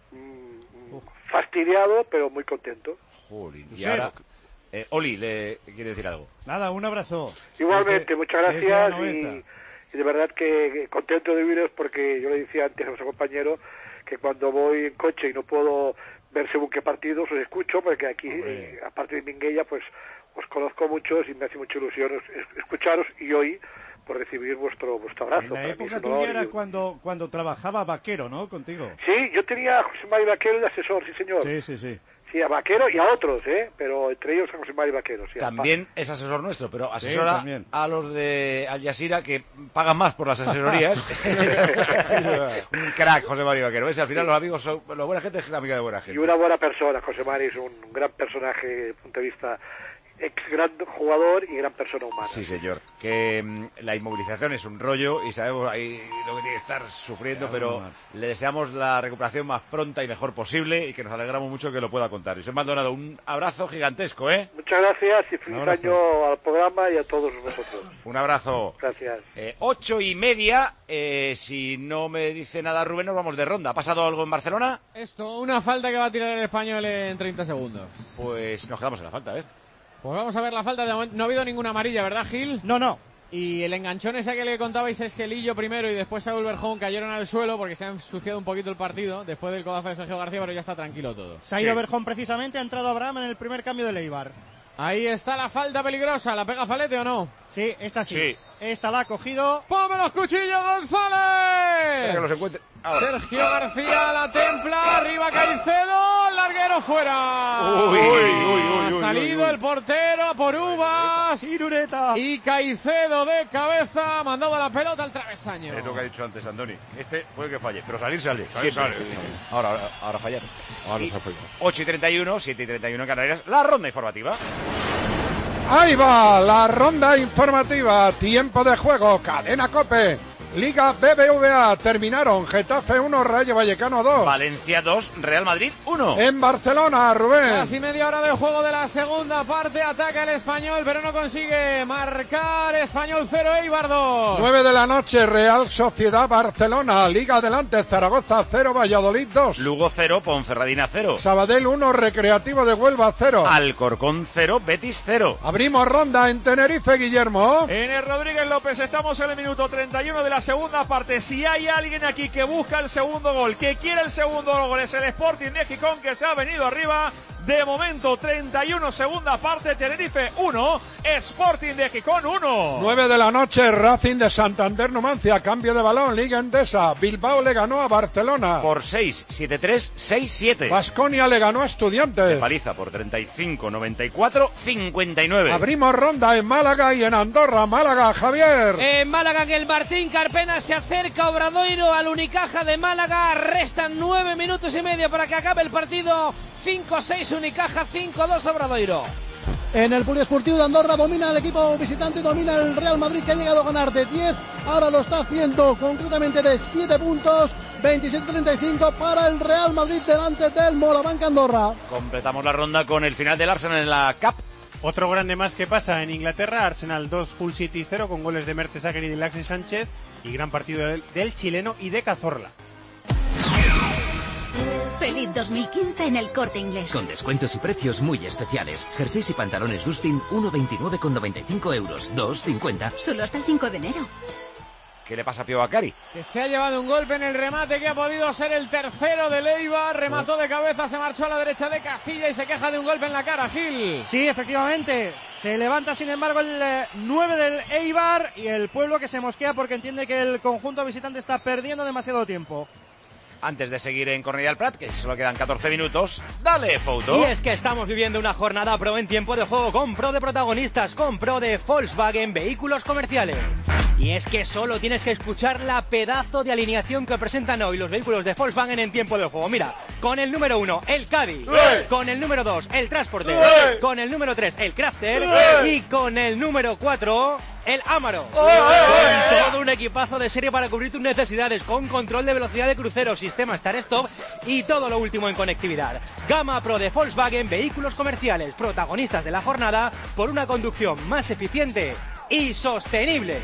fastidiado, pero muy contento. Jolín, y ahora... Oli, ¿le quiere decir algo? Nada, un abrazo. Igualmente, muchas gracias y de verdad que contento de viviros, porque yo le decía antes a nuestro compañero que cuando voy en coche y no puedo ver según qué partidos, os escucho, porque aquí, aparte de Minguella, pues os conozco muchos y me hace mucha ilusión escucharos y hoy por recibir vuestro abrazo. En la época tuya era cuando trabajaba Vaquero, ¿no? Contigo. Sí, yo tenía a José María Vaquero de asesor, sí señor. Sí. Sí, a Vaquero y a otros, pero entre ellos a José María Vaquero. Sí, también es asesor nuestro, pero asesora a los de Al Jazeera, que pagan más por las asesorías. Un crack, José María Vaquero. ¿Ves? Al final los amigos son... La buena gente es la amiga de buena gente. Y una buena persona, José María es un gran personaje desde el punto de vista ex gran jugador y gran persona humana. Sí, señor. Que la inmovilización es un rollo y sabemos ahí lo que tiene que estar sufriendo, pero le deseamos la recuperación más pronta y mejor posible y que nos alegramos mucho que lo pueda contar. Y José Maldonado, un abrazo gigantesco, ¿eh? Muchas gracias y feliz año al programa y a todos vosotros. Un abrazo. Gracias. 8:30. Si no me dice nada Rubén, nos vamos de ronda. ¿Ha pasado algo en Barcelona? Esto, una falta que va a tirar el Español en 30 segundos. Pues nos quedamos en la falta, a ver. Pues vamos a ver la falta. No ha habido ninguna amarilla, ¿verdad, Gil? No. Y el enganchón ese que le contabais es que Lillo primero y después Saúl Berjón cayeron al suelo porque se ha ensuciado un poquito el partido después del codazo de Sergio García, pero ya está tranquilo todo. Se ha ido Berjón precisamente, ha entrado Abraham en el primer cambio del Eibar. Ahí está la falta peligrosa. ¿La pega Falete o no? Sí, esta sí. Esta la ha cogido. ¡Ponme los cuchillos, González! Que los encuentre. Sergio García la templa, arriba Caicedo, larguero fuera. Ha salido el portero por Uvas. Irureta. Y Caicedo de cabeza, mandado la pelota al travesaño. Es lo que ha dicho antes Andoni. Este puede que falle, pero salir sale. Sale. Ahora fallar. Ahora se ha fallado. 8:31, 7:31 en Canarias. La ronda informativa. Ahí va la ronda informativa. Tiempo de juego. Cadena COPE. Liga BBVA. Terminaron Getafe 1, Rayo Vallecano 2. Valencia 2, Real Madrid 1. En Barcelona, Rubén. Casi media hora de juego de la segunda parte. Ataca el Español, pero no consigue marcar. Español 0, Eibar 2. 9 de la noche, Real Sociedad Barcelona. Liga adelante, Zaragoza 0, Valladolid 2. Lugo 0, Ponferradina 0. Sabadell 1, Recreativo de Huelva 0. Alcorcón 0, Betis 0. Abrimos ronda en Tenerife, Guillermo. En el Rodríguez López estamos en el minuto 31 de la segunda parte. Si hay alguien aquí que busca el segundo gol, que quiere el segundo gol, es el Sporting de Gijón, que se ha venido arriba. De momento 31 segunda parte, Tenerife 1, Sporting de Gijón 1. 9 de la noche, Racing de Santander Numancia, cambio de balón, Liga Endesa. Bilbao le ganó a Barcelona por 6, 7-3, 6-7. Baskonia le ganó a Estudiantes. De paliza por 35, 94, 59. Abrimos ronda en Málaga y en Andorra. Málaga, Javier. En Málaga, que el Martín Carpena se acerca a Obradoiro, al Unicaja de Málaga. Restan 9 minutos y medio para que acabe el partido. 5-6 Unicaja, 5-2 Obradoiro. En el Polideportivo de Andorra domina el equipo visitante, domina el Real Madrid, que ha llegado a ganar de 10, ahora lo está haciendo concretamente de 7 puntos, 27-35 para el Real Madrid delante del Morabanca Andorra. Completamos la ronda con el final del Arsenal en la Cup. Otro grande más que pasa en Inglaterra, Arsenal 2, Hull City 0, con goles de Mertesacker y de Laxi Sánchez, y gran partido del chileno y de Cazorla. Feliz 2015 en el Corte Inglés. Con descuentos y precios muy especiales. Jerseys y pantalones Dustin, 1,29,95 euros, 2,50. Solo hasta el 5 de enero. ¿Qué le pasa a Pío Bacari? Que se ha llevado un golpe en el remate que ha podido ser el tercero de Eibar. Remató de cabeza, se marchó a la derecha de Casilla y se queja de un golpe en la cara, Gil. Sí, efectivamente. Se levanta, sin embargo, el 9 del Eibar y el pueblo que se mosquea porque entiende que el conjunto visitante está perdiendo demasiado tiempo. Antes de seguir en Cornellà del Prat, que solo quedan 14 minutos, dale foto. Y es que estamos viviendo una jornada pro en tiempo de juego con pro de protagonistas, con pro de Volkswagen Vehículos Comerciales. Y es que solo tienes que escuchar la pedazo de alineación que presentan hoy los vehículos de Volkswagen en tiempo de juego. Mira, con el número 1, el Caddy, con el número 2, el Transporter, con el número 3, el Crafter y con el número 4... el Amaro. Con todo un equipazo de serie para cubrir tus necesidades, con control de velocidad de crucero, sistema Start-Stop y todo lo último en conectividad. Gama Pro de Volkswagen Vehículos Comerciales, protagonistas de la jornada por una conducción más eficiente y sostenible.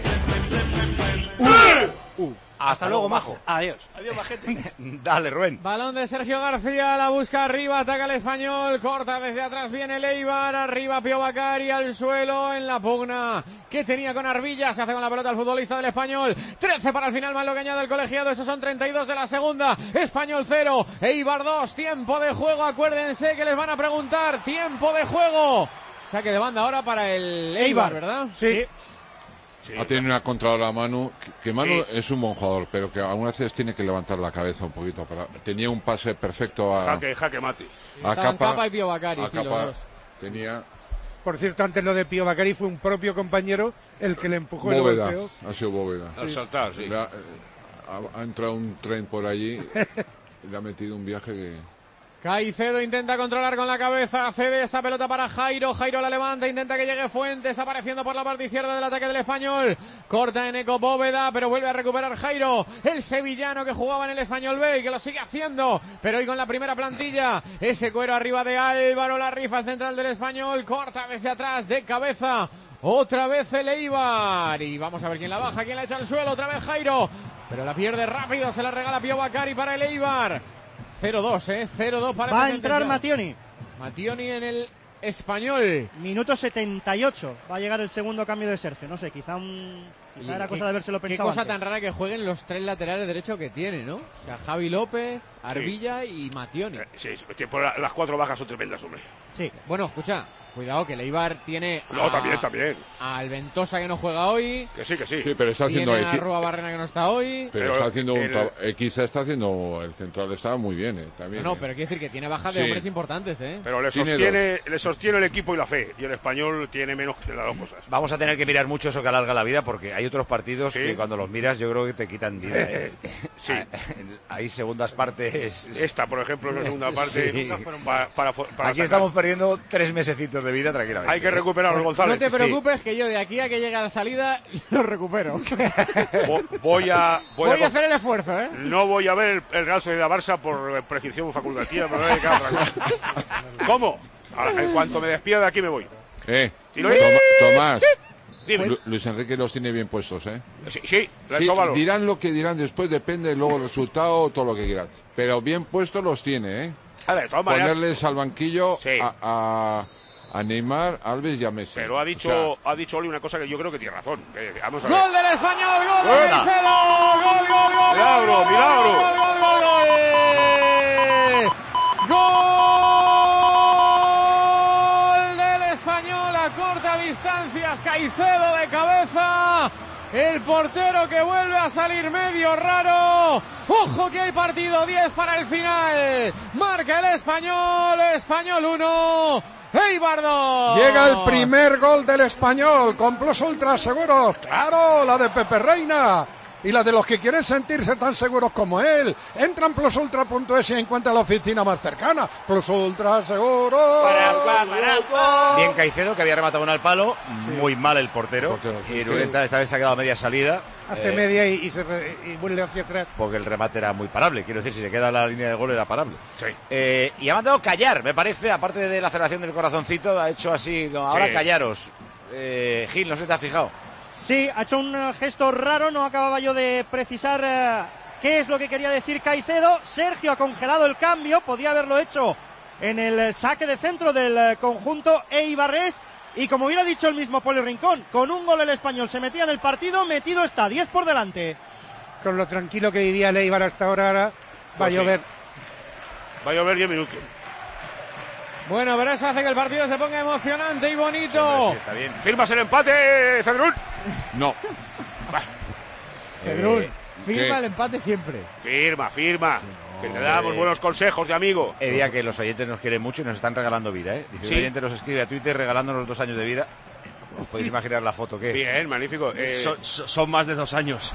Hasta luego, majo. Adiós. Adiós, majete. Dale, Rubén. Balón de Sergio García, la busca arriba, ataca el Español, corta desde atrás, viene el Eibar, arriba Pío Bacari, al suelo en la pugna que tenía con Arbilla, se hace con la pelota el futbolista del Español. 13 para el final, más lo que añade el colegiado, esos son 32 de la segunda. Español 0, Eibar 2, tiempo de juego, acuérdense que les van a preguntar, tiempo de juego. Saque de banda ahora para el Eibar, ¿verdad? Sí. Sí, ha tenido una contra la Manu, que Manu es un buen jugador, pero que algunas veces tiene que levantar la cabeza un poquito. Tenía un pase perfecto a jaque mate. A Capa y Pío Bacari, sí, Capa los dos. Tenía. Por cierto, antes lo de Pío Bacari fue un propio compañero el que le empujó Bóveda, el golpeo. ha sido Bóveda. Al saltar, sí. Ha entrado un tren por allí y le ha metido un viaje que... Caicedo intenta controlar con la cabeza, cede esa pelota para Jairo, Jairo la levanta, intenta que llegue Fuentes, apareciendo por la parte izquierda del ataque del Español, corta en eco Bóveda, pero vuelve a recuperar Jairo, el sevillano que jugaba en el Español B y que lo sigue haciendo, pero hoy con la primera plantilla, ese cuero arriba de Álvaro, la rifa central del Español, corta desde atrás, de cabeza, otra vez el Eibar, y vamos a ver quién la baja, quién la echa al suelo, otra vez Jairo, pero la pierde rápido, se la regala Pío Bacari para el Eibar. 0-2, 0-2 para Va a entrar Mattioni. Mattioni en el Español. Minuto 78. Va a llegar el segundo cambio de Sergio. No sé, quizá era cosa de habérselo pensado. Qué cosa antes. tan rara que jueguen los tres laterales derechos que tiene, ¿no? O sea, Javi López, Arbilla y Mattioni. Sí, las 4 bajas son tremendas, hombre. Sí. Bueno, escucha, cuidado que el Eibar tiene también. Al Ventosa que no juega hoy. Que sí. Sí, pero está haciendo tiene a Rúa Barrena que no está hoy. Pero está haciendo X está haciendo el central, está muy bien, también. No, pero quiere decir que tiene bajas de hombres importantes, Pero le sostiene el equipo y la fe, y el Español tiene menos que las dos cosas. Vamos a tener que mirar mucho eso que alarga la vida, porque hay otros partidos que cuando los miras yo creo que te quitan vida. Sí. Hay segundas partes. Esta, por ejemplo, es la segunda parte. Sí. Para aquí estamos perdiendo 3 mesecitos de vida tranquilamente. Hay que recuperarlo, González. No te preocupes, que yo de aquí a que llegue a la salida lo recupero. Voy a hacer el esfuerzo, No voy a ver el Real Sociedad Barça por prescripción facultativa, pero ¿cómo? En cuanto me despida de aquí me voy. Tomás. Dime. Luis Enrique los tiene bien puestos, Sí, dirán lo que dirán después, depende luego el resultado, todo lo que quieran. Pero bien puestos los tiene, A ver, de todas maneras, ponerles al banquillo a Neymar, Alves y a Messi. Pero ha dicho Oli una cosa que yo creo que tiene razón. Vamos a ver. ¡Gol del Español! ¡Gol de Caicedo! ¡Gol! ¡Gol del Español a corta distancias! Caicedo de cabeza. El portero que vuelve a salir medio raro. ¡Ojo que hay partido! 10 para el final. Marca el Español 1. Eibar 2. Llega el primer gol del Español con Plus Ultra Seguros. Claro, la de Pepe Reina. Y la de los que quieren sentirse tan seguros como él. Entra en plusultra.es y encuentra la oficina más cercana. Plus Ultra Seguros. Bien Caicedo, que había rematado uno al palo. Muy mal el portero. Y Ruleta esta vez se ha quedado a media salida. Hace media y vuelve hacia atrás. Porque el remate era muy parable. Quiero decir, si se queda en la línea de gol era parable. Y ha mandado callar, me parece, aparte de la aceleración del corazoncito, ha hecho así, ahora callaros. Gil, no sé si te has fijado. Sí, ha hecho un gesto raro, no acababa yo de precisar qué es lo que quería decir Caicedo. Sergio ha congelado el cambio, podía haberlo hecho en el saque de centro del conjunto eibarrés. Y como hubiera dicho el mismo Poli Rincón, con un gol el Español se metía en el partido, metido está, 10 por delante. Con lo tranquilo que vivía el Eibar hasta ahora, va a llover. Va a llover 10 minutos. Bueno, pero eso hace que el partido se ponga emocionante y bonito. Sí, está bien. ¿Firmas el empate, Cedrún? No. Cedrún, firma el empate siempre. Firma. Que te damos buenos consejos de amigo. Día que los oyentes nos quieren mucho y nos están regalando vida, Dice, el oyente nos escribe a Twitter regalándonos 2 años de vida. ¿Os podéis imaginar la foto que? Bien, magnífico. Son más de 2 años.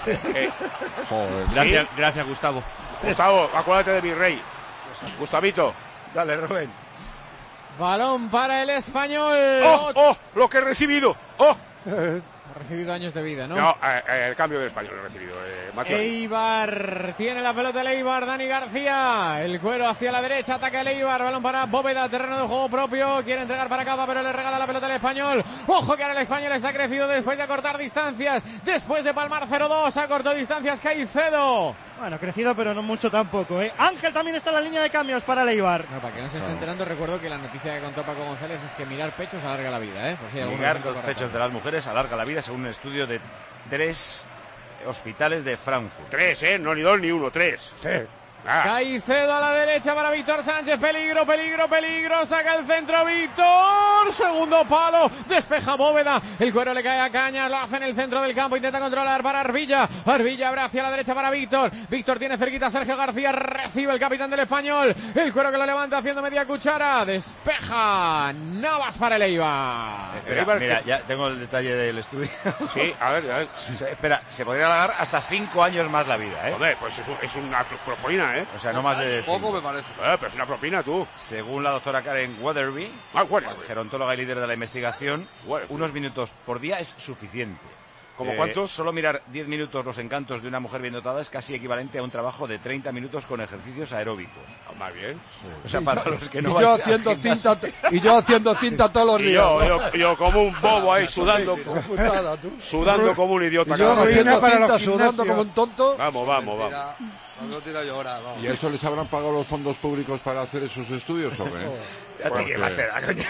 Joder. Gracias, Gustavo. Gustavo, acuérdate de mi rey. Gustavito. Dale, Rubén. Balón para el Español. ¡Oh! Lo que he recibido. Ha recibido años de vida, ¿no? No, el cambio del Español lo he recibido. Eibar, tiene la pelota el Eibar, Dani García, el cuero hacia la derecha, ataca el Eibar, balón para Bóveda, terreno de juego propio, quiere entregar para Cava, pero le regala la pelota al Español. Ojo que ahora el Español está crecido después de acortar distancias, después de palmar 0-2, acortó distancias Caicedo. Bueno, crecido, pero no mucho tampoco, Ángel también está en la línea de cambios para el Eibar. No, para que no se esté enterando, recuerdo que la noticia que contó Paco González es que mirar pechos alarga la vida, Por si mirar los pechos de las mujeres alarga la vida, según un estudio de 3 hospitales de Frankfurt. 3, no ni 2 ni 1, 3. Sí. Caicedo a la derecha para Víctor Sánchez, peligro, saca el centro Víctor. Eibar, segundo palo, despeja Bóveda, el cuero le cae a Cañas, lo hace en el centro del campo, intenta controlar para Arbilla, Arbilla abre hacia la derecha para Víctor, Víctor tiene cerquita a Sergio García, recibe el capitán del Español, el cuero que lo levanta haciendo media cuchara, despeja Navas para el Eibar. Mira, ya tengo el detalle del estudio. Sí, a ver. Espera, se podría alargar hasta 5 años más la vida, ¿eh? Joder, pues es una propina, ¿eh? O sea, no más de... Poco me parece. Pero es una propina, tú. Según la doctora Karen Weatherby, gerontóloga y líder de la investigación, unos minutos por día es suficiente. ¿Cómo cuántos? Solo mirar 10 minutos los encantos de una mujer bien dotada es casi equivalente a un trabajo de 30 minutos con ejercicios aeróbicos. Más bien. O sea, para los que no y vais yo al haciendo gimnasio. yo haciendo cinta todos los días. Yo como un bobo ahí sudando. Sudando como un idiota. Y yo haciendo cinta sudando como un tonto. Vamos. No tira llorar, vamos. ¿Y a esto les habrán pagado los fondos públicos para hacer esos estudios o qué? Ya te quemas, te da, coño.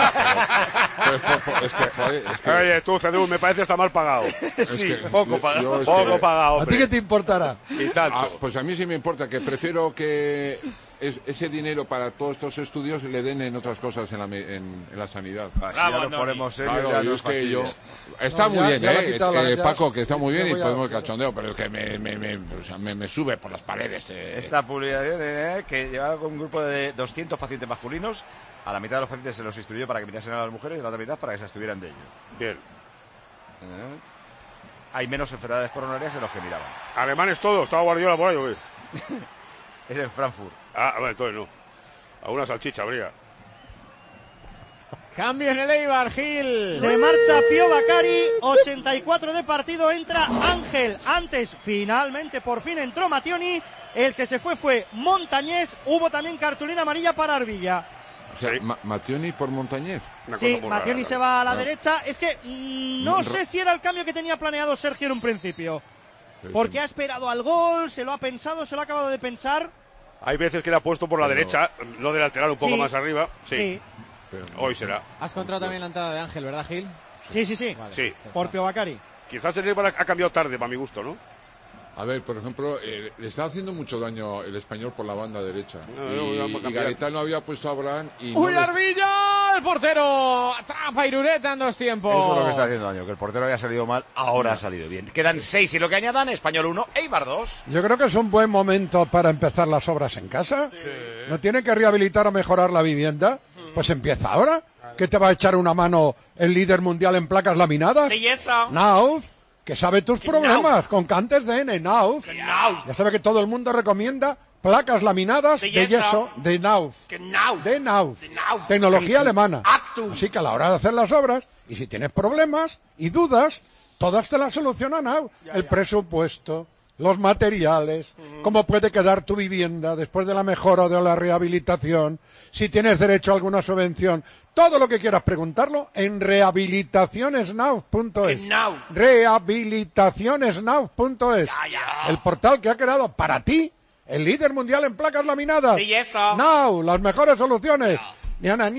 Oye, tú, Cedú, me parece que está mal pagado. Sí, poco pagado. Poco pagado, ¿A ti qué te importará? Y tanto. Pues a mí sí me importa, que prefiero que ese dinero para todos estos estudios le den en otras cosas en la sanidad. Así ya nos ponemos serios. Claro, ya es que yo... Está muy bien, Paco, que está muy bien y podemos el cachondeo, pero es que me sube por las paredes. Esta publicación que llevaba con un grupo de 200 pacientes masculinos, a la mitad de los pacientes se los instruyó para que mirasen a las mujeres y a la otra mitad para que se abstuvieran de ello. Bien. Hay menos enfermedades coronarias en los que miraban. Alemanes todos, estaba Guardiola por ahí, ¿o qué? Es en Frankfurt. Bueno, entonces no. Alguna salchicha habría. Cambio en el Eibar, Gil. Se marcha Pío Bacari, 84 de partido, entra Ángel. Antes, finalmente, por fin entró Mationi. El que se fue Montañés. Hubo también cartulina amarilla para Arbilla. O sea, Mationi por Montañés. Sí, Mationi se va a la derecha. Es que no sé si era el cambio que tenía planeado Sergio en un principio. Porque ha esperado al gol, se lo ha pensado, se lo ha acabado de pensar. Hay veces que le ha puesto por la derecha, no de lateral, un poco más arriba. Sí. Hoy será. Has contratado también la entrada de Ángel, ¿verdad, Gil? Sí. Vale, sí. Por Pío Bacari. Quizás el Eibar ha cambiado tarde, para mi gusto, ¿no? A ver, por ejemplo, le está haciendo mucho daño el Español por la banda derecha. Y Garitano había puesto a Abraham y... ¡Uy, Arbilla! El portero atrapa a Irureta en 2 tiempos. Eso es lo que está haciendo daño, que el portero había salido mal, ahora ha salido bien. Quedan 6 y lo que añadan, Español 1, Eibar 2. Yo creo que es un buen momento para empezar las obras en casa. Sí. ¿No tiene que rehabilitar o mejorar la vivienda? Pues empieza ahora. ¿Qué te va a echar una mano el líder mundial en placas laminadas? Belleza. Nauf, que sabe tus problemas con Cantes DN, Nauf. Ya sabe que todo el mundo recomienda placas laminadas de yeso de Nauf. De Nauf. Tecnología alemana. Así que a la hora de hacer las obras, y si tienes problemas y dudas, todas te las soluciona Nauf. El presupuesto, los materiales, cómo puede quedar tu vivienda después de la mejora o de la rehabilitación, si tienes derecho a alguna subvención, todo lo que quieras preguntarlo en rehabilitacionesnauf.es. Rehabilitacionesnauf.es. El portal que ha creado para ti el líder mundial en placas laminadas. Now, las mejores soluciones. Niana.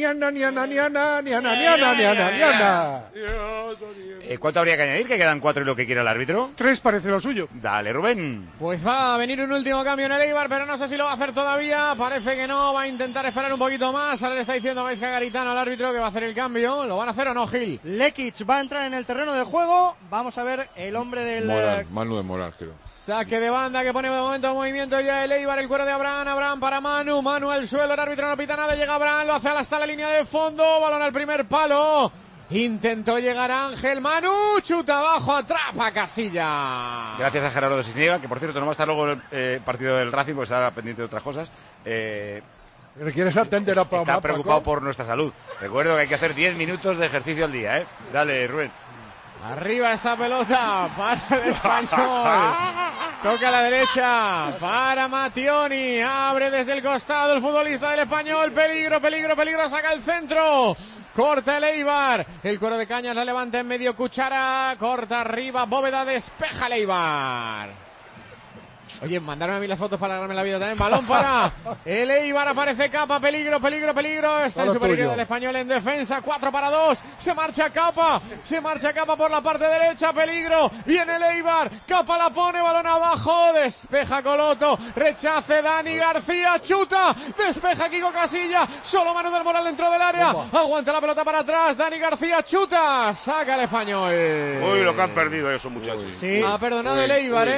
¿Cuánto habría que añadir? Que quedan 4 y lo que quiera el árbitro. 3 parece lo suyo. Dale, Rubén. Pues va a venir un último cambio en el Eibar, pero no sé si lo va a hacer todavía. Parece que no, va a intentar esperar un poquito más. Ahora le está diciendo Gaisca Garitano al árbitro que va a hacer el cambio. ¿Lo van a hacer o no, Gil? Lekic va a entrar en el terreno de juego. Vamos a ver el hombre del... Manu de Moral, creo. Saque de banda que pone de momento en movimiento ya el Eibar, el cuero de Abraham para Manu al suelo, el árbitro no pita nada, llega Abraham, lo hace hasta la línea de fondo, balón al primer palo, intentó llegar Ángel, Manu, chuta abajo, atrapa Casilla. Gracias a Gerardo de Cisniega, que por cierto no va a estar luego en el partido del Racing porque está pendiente de otras cosas. ¿Quieres atender a Paco? Está preocupado por nuestra salud. Recuerdo que hay que hacer 10 minutos de ejercicio al día, Dale, Rubén. Arriba esa pelota para el Español. Toca a la derecha para Mationi. Abre desde el costado el futbolista del Español. Peligro. Saca el centro. Corta el Eibar. El cuero de Cañas la levanta en medio. Cuchara. Corta arriba. Bóveda despeja el Eibar. Oye, mandaron a mí las fotos para ganarme la vida también. Balón para el Eibar, aparece Capa, peligro. Está en superioridad del Español en defensa, 4-2. Se marcha Capa por la parte derecha, peligro. Viene el Eibar, Capa la pone, balón abajo, despeja Coloto, rechace Dani García, chuta, despeja Kiko Casilla, solo Manu del Moral dentro del área, aguanta la pelota para atrás, Dani García chuta, saca el Español. Uy, lo que han perdido esos muchachos. Sí. Ha perdonado el Eibar,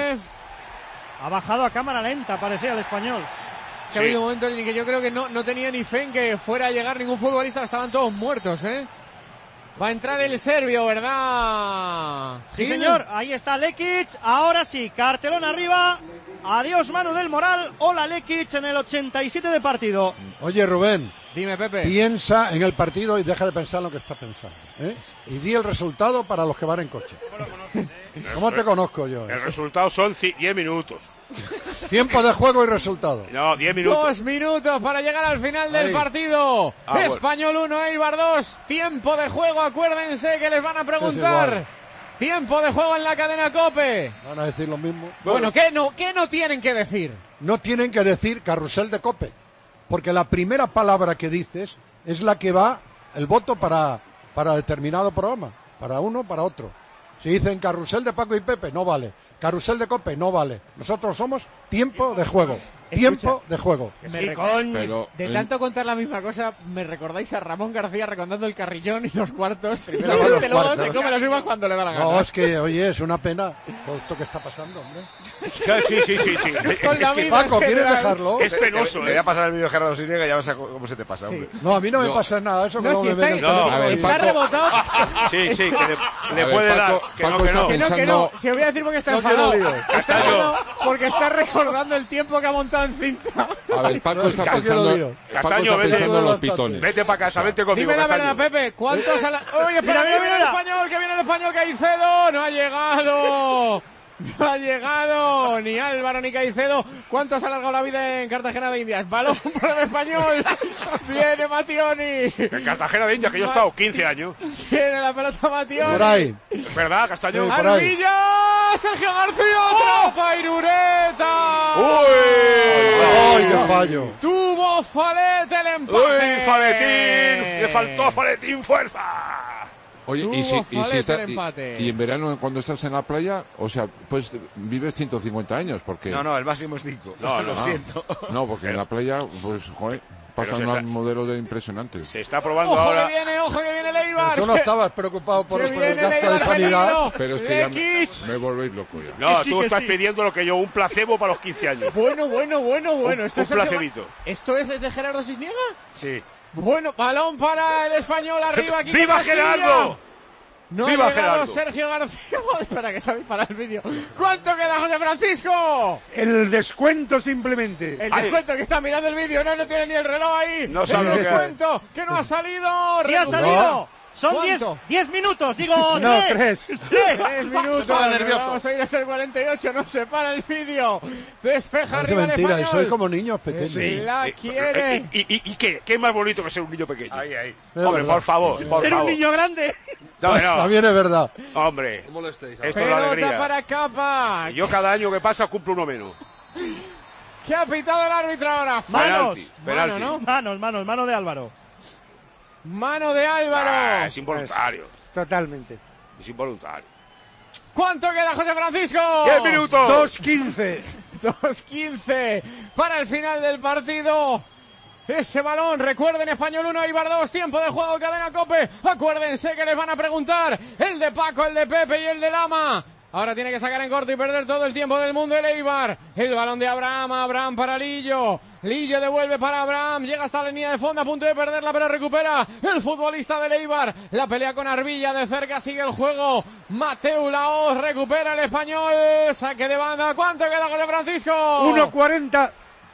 Ha bajado a cámara lenta, parecía el Español. Es que ha habido momentos en el que yo creo que no tenía ni fe en que fuera a llegar ningún futbolista, estaban todos muertos, Va a entrar el serbio, ¿verdad? Sí, señor, ahí está Lekic, ahora sí, cartelón arriba, adiós Manu del Moral, hola Lekic en el 87 de partido. Oye, Rubén. Dime, Pepe. Piensa en el partido y deja de pensar en lo que estás pensando, y di el resultado para los que van en coche. ¿Cómo te conozco yo? El resultado son 10 minutos. Tiempo de juego y resultado. No, 10 minutos. 2 minutos para llegar al final del partido. Español 1, Eibar 2. Tiempo de juego, acuérdense que les van a preguntar. Tiempo de juego en la cadena COPE. Van a decir lo mismo. Bueno, ¿qué no tienen que decir? No tienen que decir carrusel de COPE. Porque la primera palabra que dices es la que va el voto para determinado programa. Para uno, para otro. Si dicen carrusel de Paco y Pepe, no vale. Carrusel de COPE, no vale. Nosotros somos tiempo de juego. Tiempo de juego. De tanto contar la misma cosa, me recordáis a Ramón García recordando el carrillón y los cuartos. Luego se come las uvas cuando le da la gana. No, es que, oye, es una pena todo esto que está pasando, hombre. Sí. Es que Paco, ¿quieres dejarlo? Es penoso. Te voy a pasar el vídeo de Gerardo Siniega y ya vas a cómo se te pasa, hombre. No, a mí no me pasa nada, eso que no me ven. Está rebotado. Sí, que le puede dar. Que no. Si os voy a decir porque está enfadado. Está enfadado porque está recordando el tiempo que ha montado en cinta. A ver, Paco está pensando, Castaño, vete en los pitones. Vete para casa, vete conmigo. Dime la verdad, Pepe, ¿cuántos a la... Oye, espera, que viene el español, Caicedo, no ha llegado. No ha llegado ni Álvaro ni Caicedo. ¿Cuánto has alargado la vida en Cartagena de Indias? Balón por el Español. Viene Mationi. En Cartagena de Indias, que yo he estado 15 años. Tiene la pelota Mationi. Por ahí. ¿Es verdad, Castaño? Arvilla. Sergio García. Trampa Irureta. ¡Uy! ¡Ay, qué fallo! Tuvo Falet el empate. ¡Uy, Faletín! Le faltó a Faletín fuerza. Oye, y en verano cuando estás en la playa, o sea, pues vives 150 años, porque... No, el máximo es 5. No, lo siento. No, porque en la playa, pues, joder, pasan unos modelos de impresionantes. Se está probando ahora... ¡Ojo que viene el Eibar! Tú no estabas preocupado por el gasto de sanidad. Pero es que ya me volvéis loco ya. No, tú estás pidiendo lo que yo, un placebo para los 15 años. Bueno. Un placebito. ¿Esto es de Gerardo Cisniega? Sí. Bueno, balón para el Español arriba. ¡Viva Gerardo! No ¡Viva ha llegado Gerardo! Sergio García. Espera, que sabéis para el vídeo. ¿Cuánto queda, José Francisco? El descuento simplemente. El descuento, que está mirando el vídeo. No tiene ni el reloj ahí. No sabe el lo descuento, que no ha salido. ¡Sí ha salido! Son 10 minutos, digo. No, 3 minutos. Vamos a ir hasta el 48. No se para el vídeo. Despeja arriba el mentira, Español. soy como niños pequeños. La quiere. ¿Y qué? ¿Qué es más bonito que ser un niño pequeño? Ahí. Hombre, por favor. Ser un niño grande. No. También es verdad. Hombre. No molestéis. Esto es la Pelota alegría. para Capa. Yo cada año que pasa cumplo uno menos. ¿Qué ha pitado el árbitro ahora? Manos de Álvaro. Mano de Álvaro. Es involuntario. Totalmente. Es involuntario. ¿Cuánto queda, José Francisco? 10 minutos. 2:15. 2:15 para el final del partido. Ese balón, recuerden, Español 1, Eibar 2, tiempo de juego, cadena COPE. Acuérdense que les van a preguntar el de Paco, el de Pepe y el de Lama. Ahora tiene que sacar en corto y perder todo el tiempo del mundo el Eibar. El balón de Abraham para Lillo. Lillo devuelve para Abraham. Llega hasta la línea de fondo a punto de perderla, pero recupera el futbolista del Eibar. La pelea con Arvilla de cerca, sigue el juego. Mateu Laoz recupera el Español. Saque de banda. ¿Cuánto queda, José Francisco? 1:40.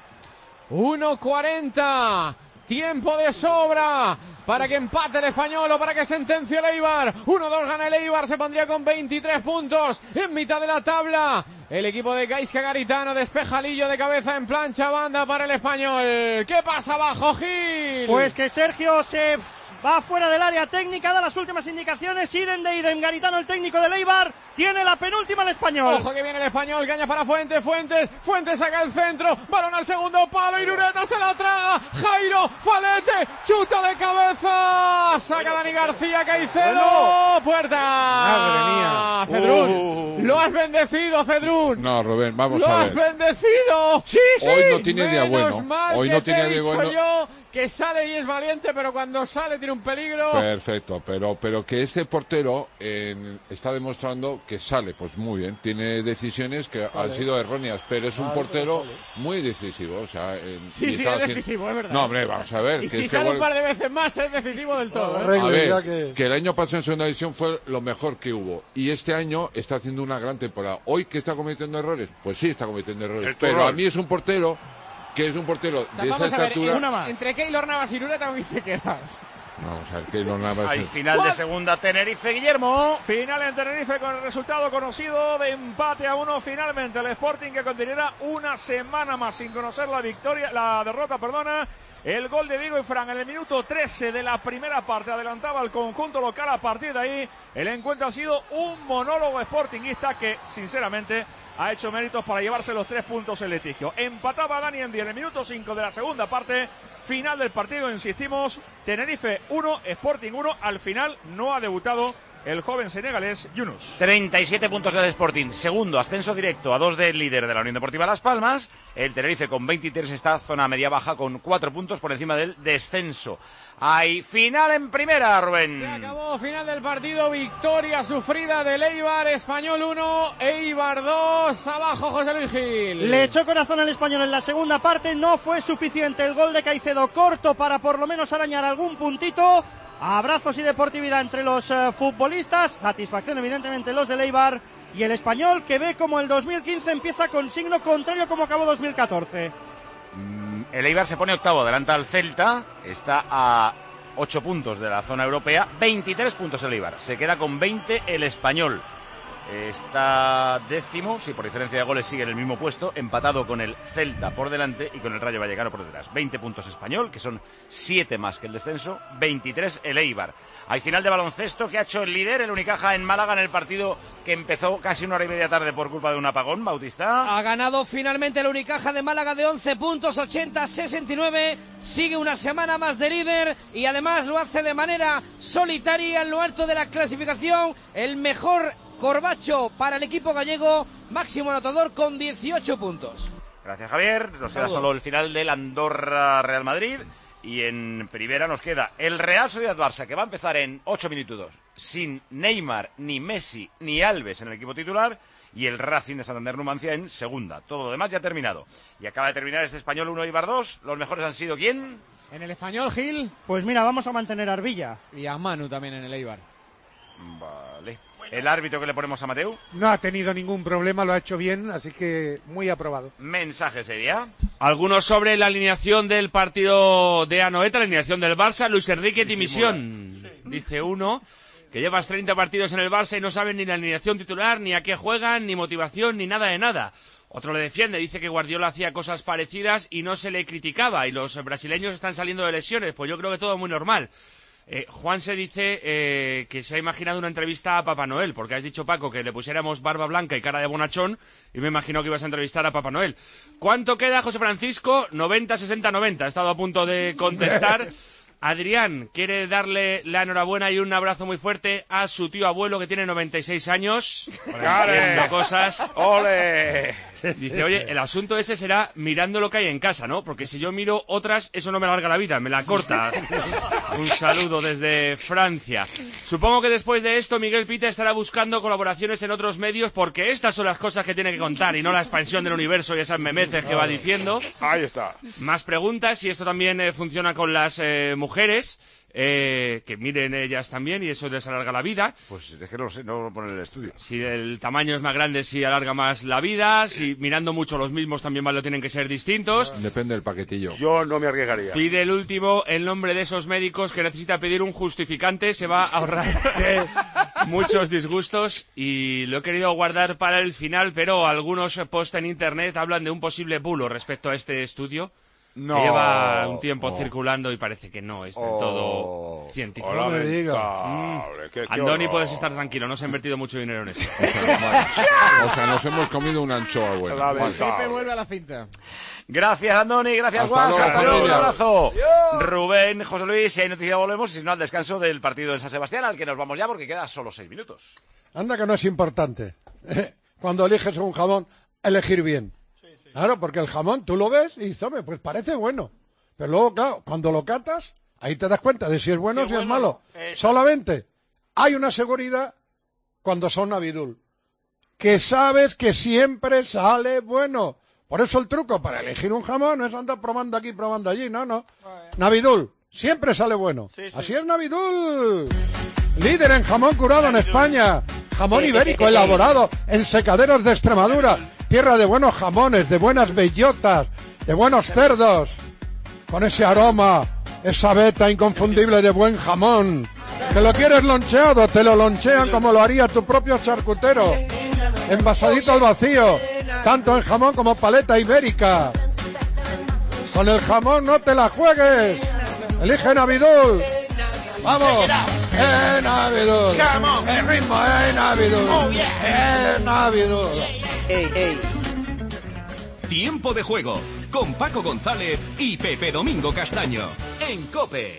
1:40. Tiempo de sobra para que empate el Español o para que sentencie el Eibar. 1-2 gana el Eibar, se pondría con 23 puntos en mitad de la tabla. El equipo de Gaisca Garitano despeja Lillo de cabeza en plancha, banda para el Español. ¿Qué pasa abajo, Gil? Pues que Sergio se va fuera del área técnica, da las últimas indicaciones, Idem de Idem, Garitano, el técnico de Eibar, tiene la penúltima el español. Ojo que viene el español, caña para Fuentes, Fuentes saca el centro, balón al segundo palo, Irureta se la traga, Jairo, Falete, chuta de cabeza, saca Dani García, Caicedo, puerta. Madre mía. Cedrún, lo has bendecido, Cedrún. No, Rubén, vamos ¡Lo a has ver. bendecido! ¡Sí, sí! Hoy no tiene día bueno. Menos mal Hoy que no tiene te he día dicho bueno. yo que sale y es valiente, pero cuando sale tiene un peligro. Perfecto, pero que este portero está demostrando que sale, pues muy bien. Tiene decisiones que han sido erróneas, pero es un portero muy decisivo. O sea, sí, es decisivo, es verdad. No, hombre, vamos a ver. Y que si sale un par de veces más, es decisivo del todo. A ver, que el año pasado en segunda división fue lo mejor que hubo. Y este año está haciendo una gran temporada. ¿Hoy que está cometiendo errores? Pues sí, está cometiendo errores. Pero a mí es un portero que es un portero de esa estatura. Entre Keylor Navas y Irureta, ¿con quién te quedas? Vamos a ver, Keylor Navas. Hay final de segunda, Tenerife, Guillermo. Final en Tenerife con el resultado conocido de empate a 1. Finalmente el Sporting, que continuará una semana más sin conocer la derrota. El gol de Diego y Fran en el minuto 13 de la primera parte adelantaba al conjunto local. A partir de ahí el encuentro ha sido un monólogo sportinguista que sinceramente ha hecho méritos para llevarse los 3 puntos en litigio. Empataba Dani Endi en el minuto 5 de la segunda parte. Final del partido, insistimos, Tenerife 1, Sporting 1. Al final no ha debutado el joven senegalés Yunus. 37 puntos del Sporting, segundo, ascenso directo a 2 del líder de la Unión Deportiva Las Palmas. El Tenerife con 23 está zona media-baja con 4 puntos por encima del descenso. Hay final en primera, Rubén. Se acabó, final del partido, victoria sufrida del Eibar, Español 1, Eibar 2, abajo José Luis Gil. Le echó corazón al Español en la segunda parte, no fue suficiente el gol de Caicedo, corto para por lo menos arañar algún puntito. Abrazos y deportividad entre los futbolistas, satisfacción evidentemente los del Eibar, y el Español que ve como el 2015 empieza con signo contrario como acabó 2014. El Eibar se pone octavo, adelanta al Celta, está a 8 puntos de la zona europea, 23 puntos el Eibar, se queda con 20 el Español. Está décimo, sí, por diferencia de goles sigue en el mismo puesto, empatado con el Celta por delante y con el Rayo Vallecano por detrás. 20 puntos Español, que son 7 más que el descenso, 23 el Eibar. Hay final de baloncesto que ha hecho el líder, el Unicaja en Málaga, en el partido que empezó casi 1 hora y media tarde por culpa de un apagón. Bautista. Ha ganado finalmente el Unicaja de Málaga de 11 puntos, 80-69. Sigue una semana más de líder y además lo hace de manera solitaria en lo alto de la clasificación. El mejor Corbacho para el equipo gallego, máximo anotador con 18 puntos. Gracias, Javier. Nos queda solo el final del Andorra-Real Madrid. Y en primera nos queda el Real Sociedad-Barça, que va a empezar en 8 minutos sin Neymar, ni Messi, ni Alves en el equipo titular. Y el Racing de Santander-Numancia en segunda. Todo lo demás ya ha terminado. Y acaba de terminar este Español 1, Eibar 2. ¿Los mejores han sido quién? En el Español, Gil. Pues mira, vamos a mantener a Arbilla. Y a Manu también en el Eibar. Vale. ¿El árbitro que le ponemos a Mateu? No ha tenido ningún problema, lo ha hecho bien, así que muy aprobado. Mensaje sería. Algunos sobre la alineación del partido de Anoeta, la alineación del Barça. Luis Enrique dimisión. Sí. Dice uno que llevas 30 partidos en el Barça y no saben ni la alineación titular, ni a qué juegan, ni motivación, ni nada de nada. Otro le defiende, dice que Guardiola hacía cosas parecidas y no se le criticaba, y los brasileños están saliendo de lesiones. Pues yo creo que todo es muy normal. Juan se dice que se ha imaginado una entrevista a Papá Noel, porque has dicho, Paco, que le pusiéramos barba blanca y cara de bonachón, y me imagino que ibas a entrevistar a Papá Noel. ¿Cuánto queda, José Francisco? 90, 60, 90. Ha estado a punto de contestar. Adrián quiere darle la enhorabuena y un abrazo muy fuerte a su tío abuelo, que tiene 96 años. Haciendo cosas. ¡Ole! Dice, oye, el asunto ese será mirando lo que hay en casa, ¿no? Porque si yo miro otras, eso no me alarga la vida, me la corta. Un saludo desde Francia. Supongo que después de esto Miguel Pita estará buscando colaboraciones en otros medios, porque estas son las cosas que tiene que contar y no la expansión del universo y esas memeces que va diciendo. Ahí está. Más preguntas, y esto también funciona con las mujeres. Que miren ellas también y eso les alarga la vida. Pues es que no sé, no lo pone en el estudio. Si el tamaño es más grande, si alarga más la vida. Si mirando mucho los mismos también lo tienen que ser distintos. Depende del paquetillo. Yo no me arriesgaría. Pide el último el nombre de esos médicos que necesita pedir un justificante. Se va a ahorrar muchos disgustos y lo he querido guardar para el final, pero algunos posts en internet hablan de un posible bulo respecto a este estudio. No. Que lleva un tiempo circulando y parece que no es del todo científico. No me digas. Andoni, puedes estar tranquilo, no se ha invertido mucho dinero en eso. O sea, nos hemos comido una anchoa buena. Pepe vuelve a la cinta. Gracias, Andoni, gracias, Guas. Hasta luego, un abrazo. Rubén, José Luis, si hay noticia volvemos, y si no, al descanso del partido de San Sebastián, al que nos vamos ya porque queda solo 6 minutos. Anda que no es importante. Cuando eliges un jamón, elegir bien. Claro, porque el jamón tú lo ves y dices, hombre, pues parece bueno. Pero luego, claro, cuando lo catas, ahí te das cuenta de si es bueno o si es malo. Solamente hay una seguridad cuando son Navidul, que sabes que siempre sale bueno. Por eso el truco para elegir un jamón no es andar probando aquí, probando allí, no. Navidul, siempre sale bueno. Así es Navidul. Líder en jamón curado en España. Jamón ibérico elaborado en secaderos de Extremadura. Tierra de buenos jamones, de buenas bellotas, de buenos cerdos. Con ese aroma, esa veta inconfundible de buen jamón. ¿Te lo quieres loncheado? Te lo lonchean como lo haría tu propio charcutero. Envasadito al vacío, tanto en jamón como paleta ibérica. Con el jamón no te la juegues. Elige Navidul. ¡Vamos! Navidul! ¡El ritmo es Navidul! ¡Es Navidul! Tiempo de juego con Paco González y Pepe Domingo Castaño en COPE.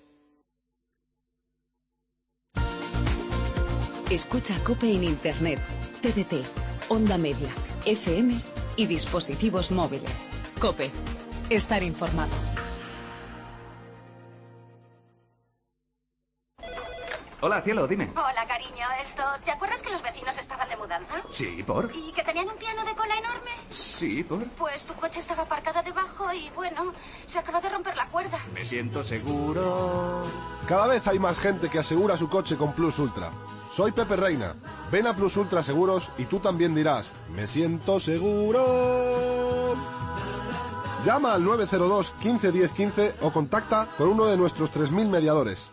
Escucha COPE en Internet, TDT, Onda Media, FM y dispositivos móviles. COPE. Estar informado. Hola, cielo, dime. Hola, cariño. ¿Te acuerdas que los vecinos estaban de mudanza? Sí, ¿por? ¿Y que tenían un piano de cola enorme? Sí, ¿por? Pues tu coche estaba aparcado debajo y, bueno, se acaba de romper la cuerda. Me siento seguro. Cada vez hay más gente que asegura su coche con Plus Ultra. Soy Pepe Reina. Ven a Plus Ultra Seguros y tú también dirás, me siento seguro. Llama al 902 15 10 15 o contacta con uno de nuestros 3.000 mediadores.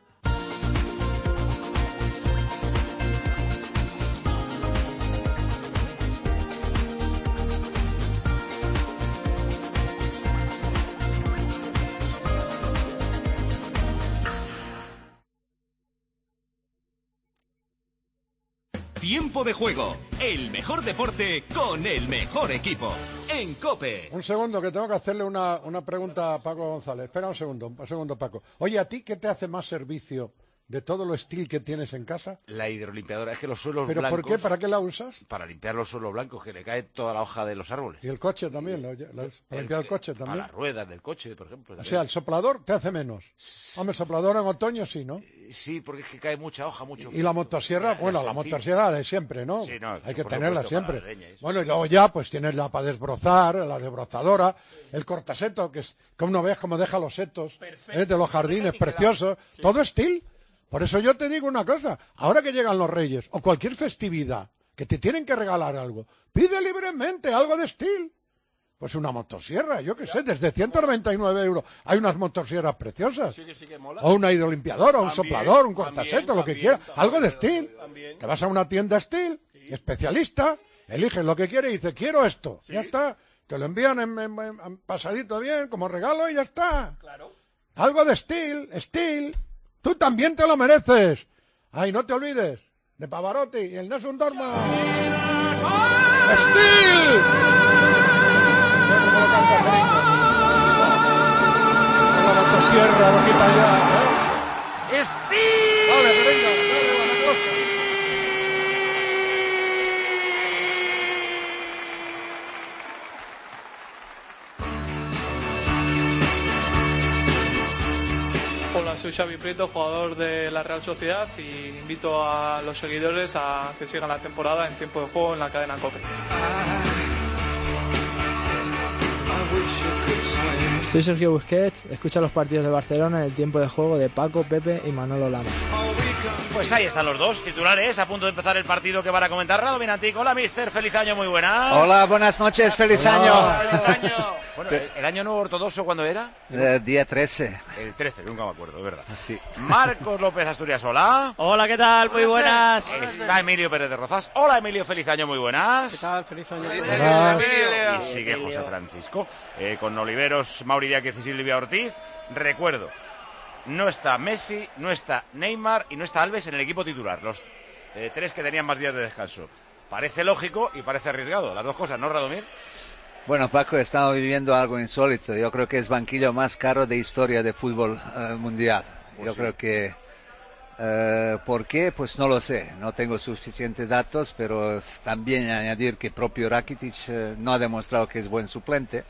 Tiempo de juego, el mejor deporte con el mejor equipo, en COPE. Un segundo, que tengo que hacerle una pregunta a Paco González. Espera un segundo, Paco. Oye, ¿a ti qué te hace más servicio de todo lo steel que tienes en casa? La hidrolimpiadora, es que los suelos blancos... ¿Pero por qué? ¿Para qué la usas? Para limpiar los suelos blancos, que le cae toda la hoja de los árboles. ¿Y el coche también? ¿Para limpiar el coche también? Para las ruedas del coche, por ejemplo. También. O sea, el soplador te hace menos. Hombre, el soplador en otoño sí, ¿no? Sí, porque es que cae mucha hoja, mucho... Y la motosierra, bueno, la motosierra de siempre, ¿no? Sí, no, hay que tenerla siempre. Bueno, y luego ya, pues tienes la para desbrozar, la desbrozadora, el cortaseto, que uno ve cómo deja los setos de los jardines, preciosos. Sí. Todo steel. Por eso yo te digo una cosa, ahora que llegan los Reyes o cualquier festividad que te tienen que regalar algo, pide libremente algo de steel. Pues una motosierra, yo qué sé, desde 199 euros hay unas motosierras preciosas. Sí, que mola. O una hidrolimpiadora, un soplador, un cortaseto, lo que quieras, algo de steel. Te vas a una tienda steel, especialista, eliges lo que quieres y dices, quiero esto, ya está. Te lo envían en pasadito bien, como regalo y ya está. Claro. Algo de steel. Tú también te lo mereces. Ay, no te olvides de Pavarotti y el Nessun Dorma. ¡Steel! La motosierra, de aquí para allá. ¡Steel! Vale, venga, buena cosa. Hola, soy Xavi Prieto, jugador de la Real Sociedad, y invito a los seguidores a que sigan la temporada en Tiempo de Juego en la cadena COPE. Soy Sergio Busquets, escucha los partidos de Barcelona en el Tiempo de Juego de Paco, Pepe y Manolo Lama. Pues ahí están los dos titulares, a punto de empezar el partido que van a comentar Rado Vinantic. Hola, mister, feliz año, muy buenas. Hola, buenas noches, feliz año. Feliz año. Bueno, ¿el año nuevo ortodoxo cuándo era? Día 13. El 13, nunca me acuerdo, es verdad. Sí. Marcos López Asturias, hola. Hola, ¿qué tal? Muy buenas. Está Emilio Pérez de Rozas. Hola, Emilio, feliz año, muy buenas. ¿Qué tal? Feliz año. Y sigue José Francisco. Con Oliveros, Mauri Díaz y Silvia Ortiz. Recuerdo, no está Messi, no está Neymar y no está Alves en el equipo titular. Los tres que tenían más días de descanso. Parece lógico y parece arriesgado. Las dos cosas, ¿no, Radomir? Bueno, Paco, estamos viviendo algo insólito. Yo creo que es banquillo más caro de historia de fútbol mundial. Yo creo que... ¿por qué? Pues no lo sé. No tengo suficientes datos, pero también añadir que propio Rakitic no ha demostrado que es buen suplente.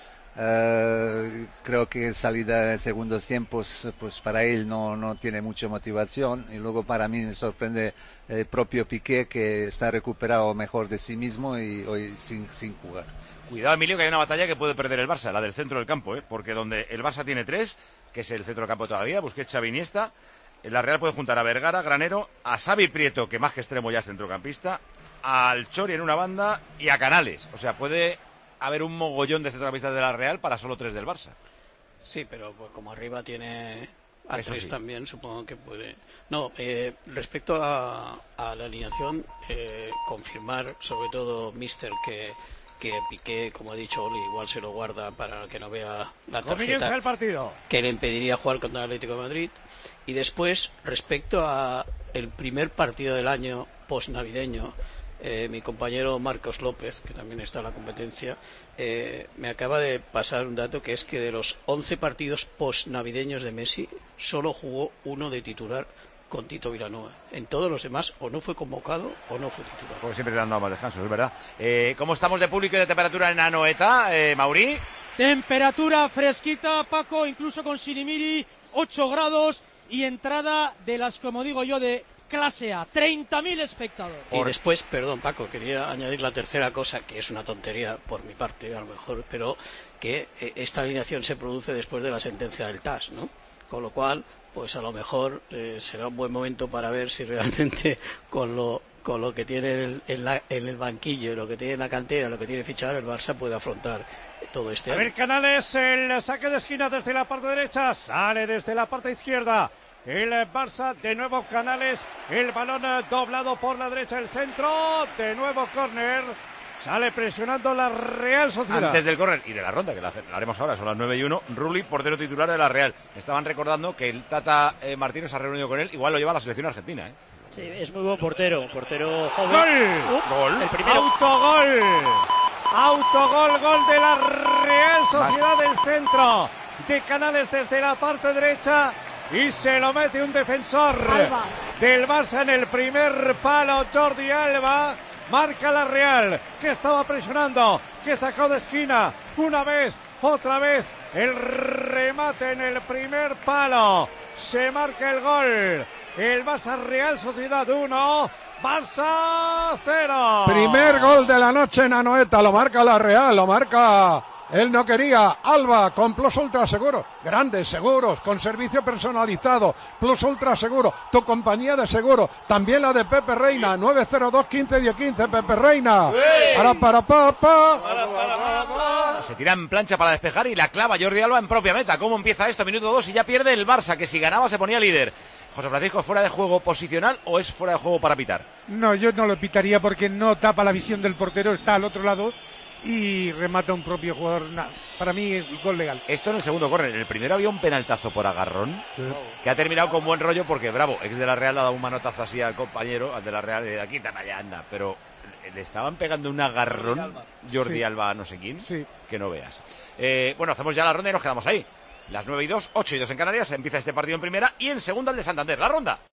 Creo que salida en segundos tiempos, pues para él no tiene mucha motivación. Y luego para mí me sorprende el propio Piqué, que está recuperado mejor de sí mismo y hoy sin jugar. Cuidado, Emilio, que hay una batalla que puede perder el Barça, la del centro del campo, porque donde el Barça tiene 3, que es el centro del campo todavía, Busquets, Xavi, Iniesta, la Real puede juntar a Vergara, Granero, a Xavi Prieto, que más que extremo ya es centrocampista, al Chori en una banda y a Canales. O sea, puede haber un mogollón de centrocampistas de la Real para solo 3 del Barça. Sí, pero pues, como arriba tiene a 3 sí. También, supongo que puede... No, respecto a la alineación, confirmar, sobre todo Mister, que Piqué, como ha dicho Oli, igual se lo guarda para que no vea la tarjeta el partido, que le impediría jugar contra el Atlético de Madrid. Y después, respecto a el primer partido del año post-navideño, mi compañero Marcos López, que también está en la competencia, me acaba de pasar un dato, que es que de los 11 partidos post-navideños de Messi, solo jugó uno de titular con Tito Vilanova. En todos los demás o no fue convocado o no fue titular. Porque siempre le han dado más descansos, es verdad. ¿Cómo estamos de público y de temperatura en Anoeta, Mauri? Temperatura fresquita, Paco, incluso con Sirimiri, 8 grados y entrada de las, como digo yo, de clase A, 30.000 espectadores. Y después, perdón Paco, quería añadir la tercera cosa, que es una tontería por mi parte a lo mejor, pero que esta alineación se produce después de la sentencia del TAS, ¿no? Con lo cual, pues a lo mejor será un buen momento para ver si realmente con lo que tiene en el banquillo, lo que tiene en la cantera, lo que tiene fichado, el Barça puede afrontar todo este año. A ver, Canales, el saque de esquina desde la parte derecha, sale desde la parte izquierda. El Barça, de nuevo Canales, el balón doblado por la derecha, el centro, de nuevo córner. Sale presionando la Real Sociedad. Antes del córner y de la ronda, que la haremos ahora, son las 9:01, Rulli, portero titular de la Real. Estaban recordando que el Tata Martino se ha reunido con él, igual lo lleva a la selección argentina, Sí, es muy buen portero joven. ¡Gol! El primero. Autogol de la Real Sociedad del centro. De Canales desde la parte derecha y se lo mete un defensor del Barça en el primer palo, Jordi Alba. Marca la Real, que estaba presionando, que sacó de esquina, una vez, otra vez, el remate en el primer palo, se marca el gol, el Barça Real Sociedad 1, Barça 0. Primer gol de la noche en Anoeta, lo marca la Real, lo marca... Él no quería, Alba, con Plus Ultra Seguros, grandes seguros, con servicio personalizado, Plus Ultra Seguro, tu compañía de seguro, también la de Pepe Reina, 902 15 10 15, Pepe Reina, Se tira en plancha para despejar y la clava Jordi Alba en propia meta. ¿Cómo empieza esto? Minuto 2 y ya pierde el Barça, que si ganaba se ponía líder. José Francisco, ¿fuera de juego posicional o es fuera de juego para pitar? No, yo no lo pitaría porque no tapa la visión del portero, está al otro lado y remata un propio jugador. Para mí es gol legal. Esto en el segundo córner. En el primero había un penaltazo por agarrón, que ha terminado con buen rollo porque Bravo, ex de la Real, le ha dado un manotazo así al compañero, al de la Real, de aquí, allá, anda. Pero le estaban pegando un agarrón Jordi Alba, no sé quién, que no veas. Bueno, hacemos ya la ronda y nos quedamos ahí. Las 9:02, 8:02 en Canarias, empieza este partido en primera y en segunda el de Santander. La ronda.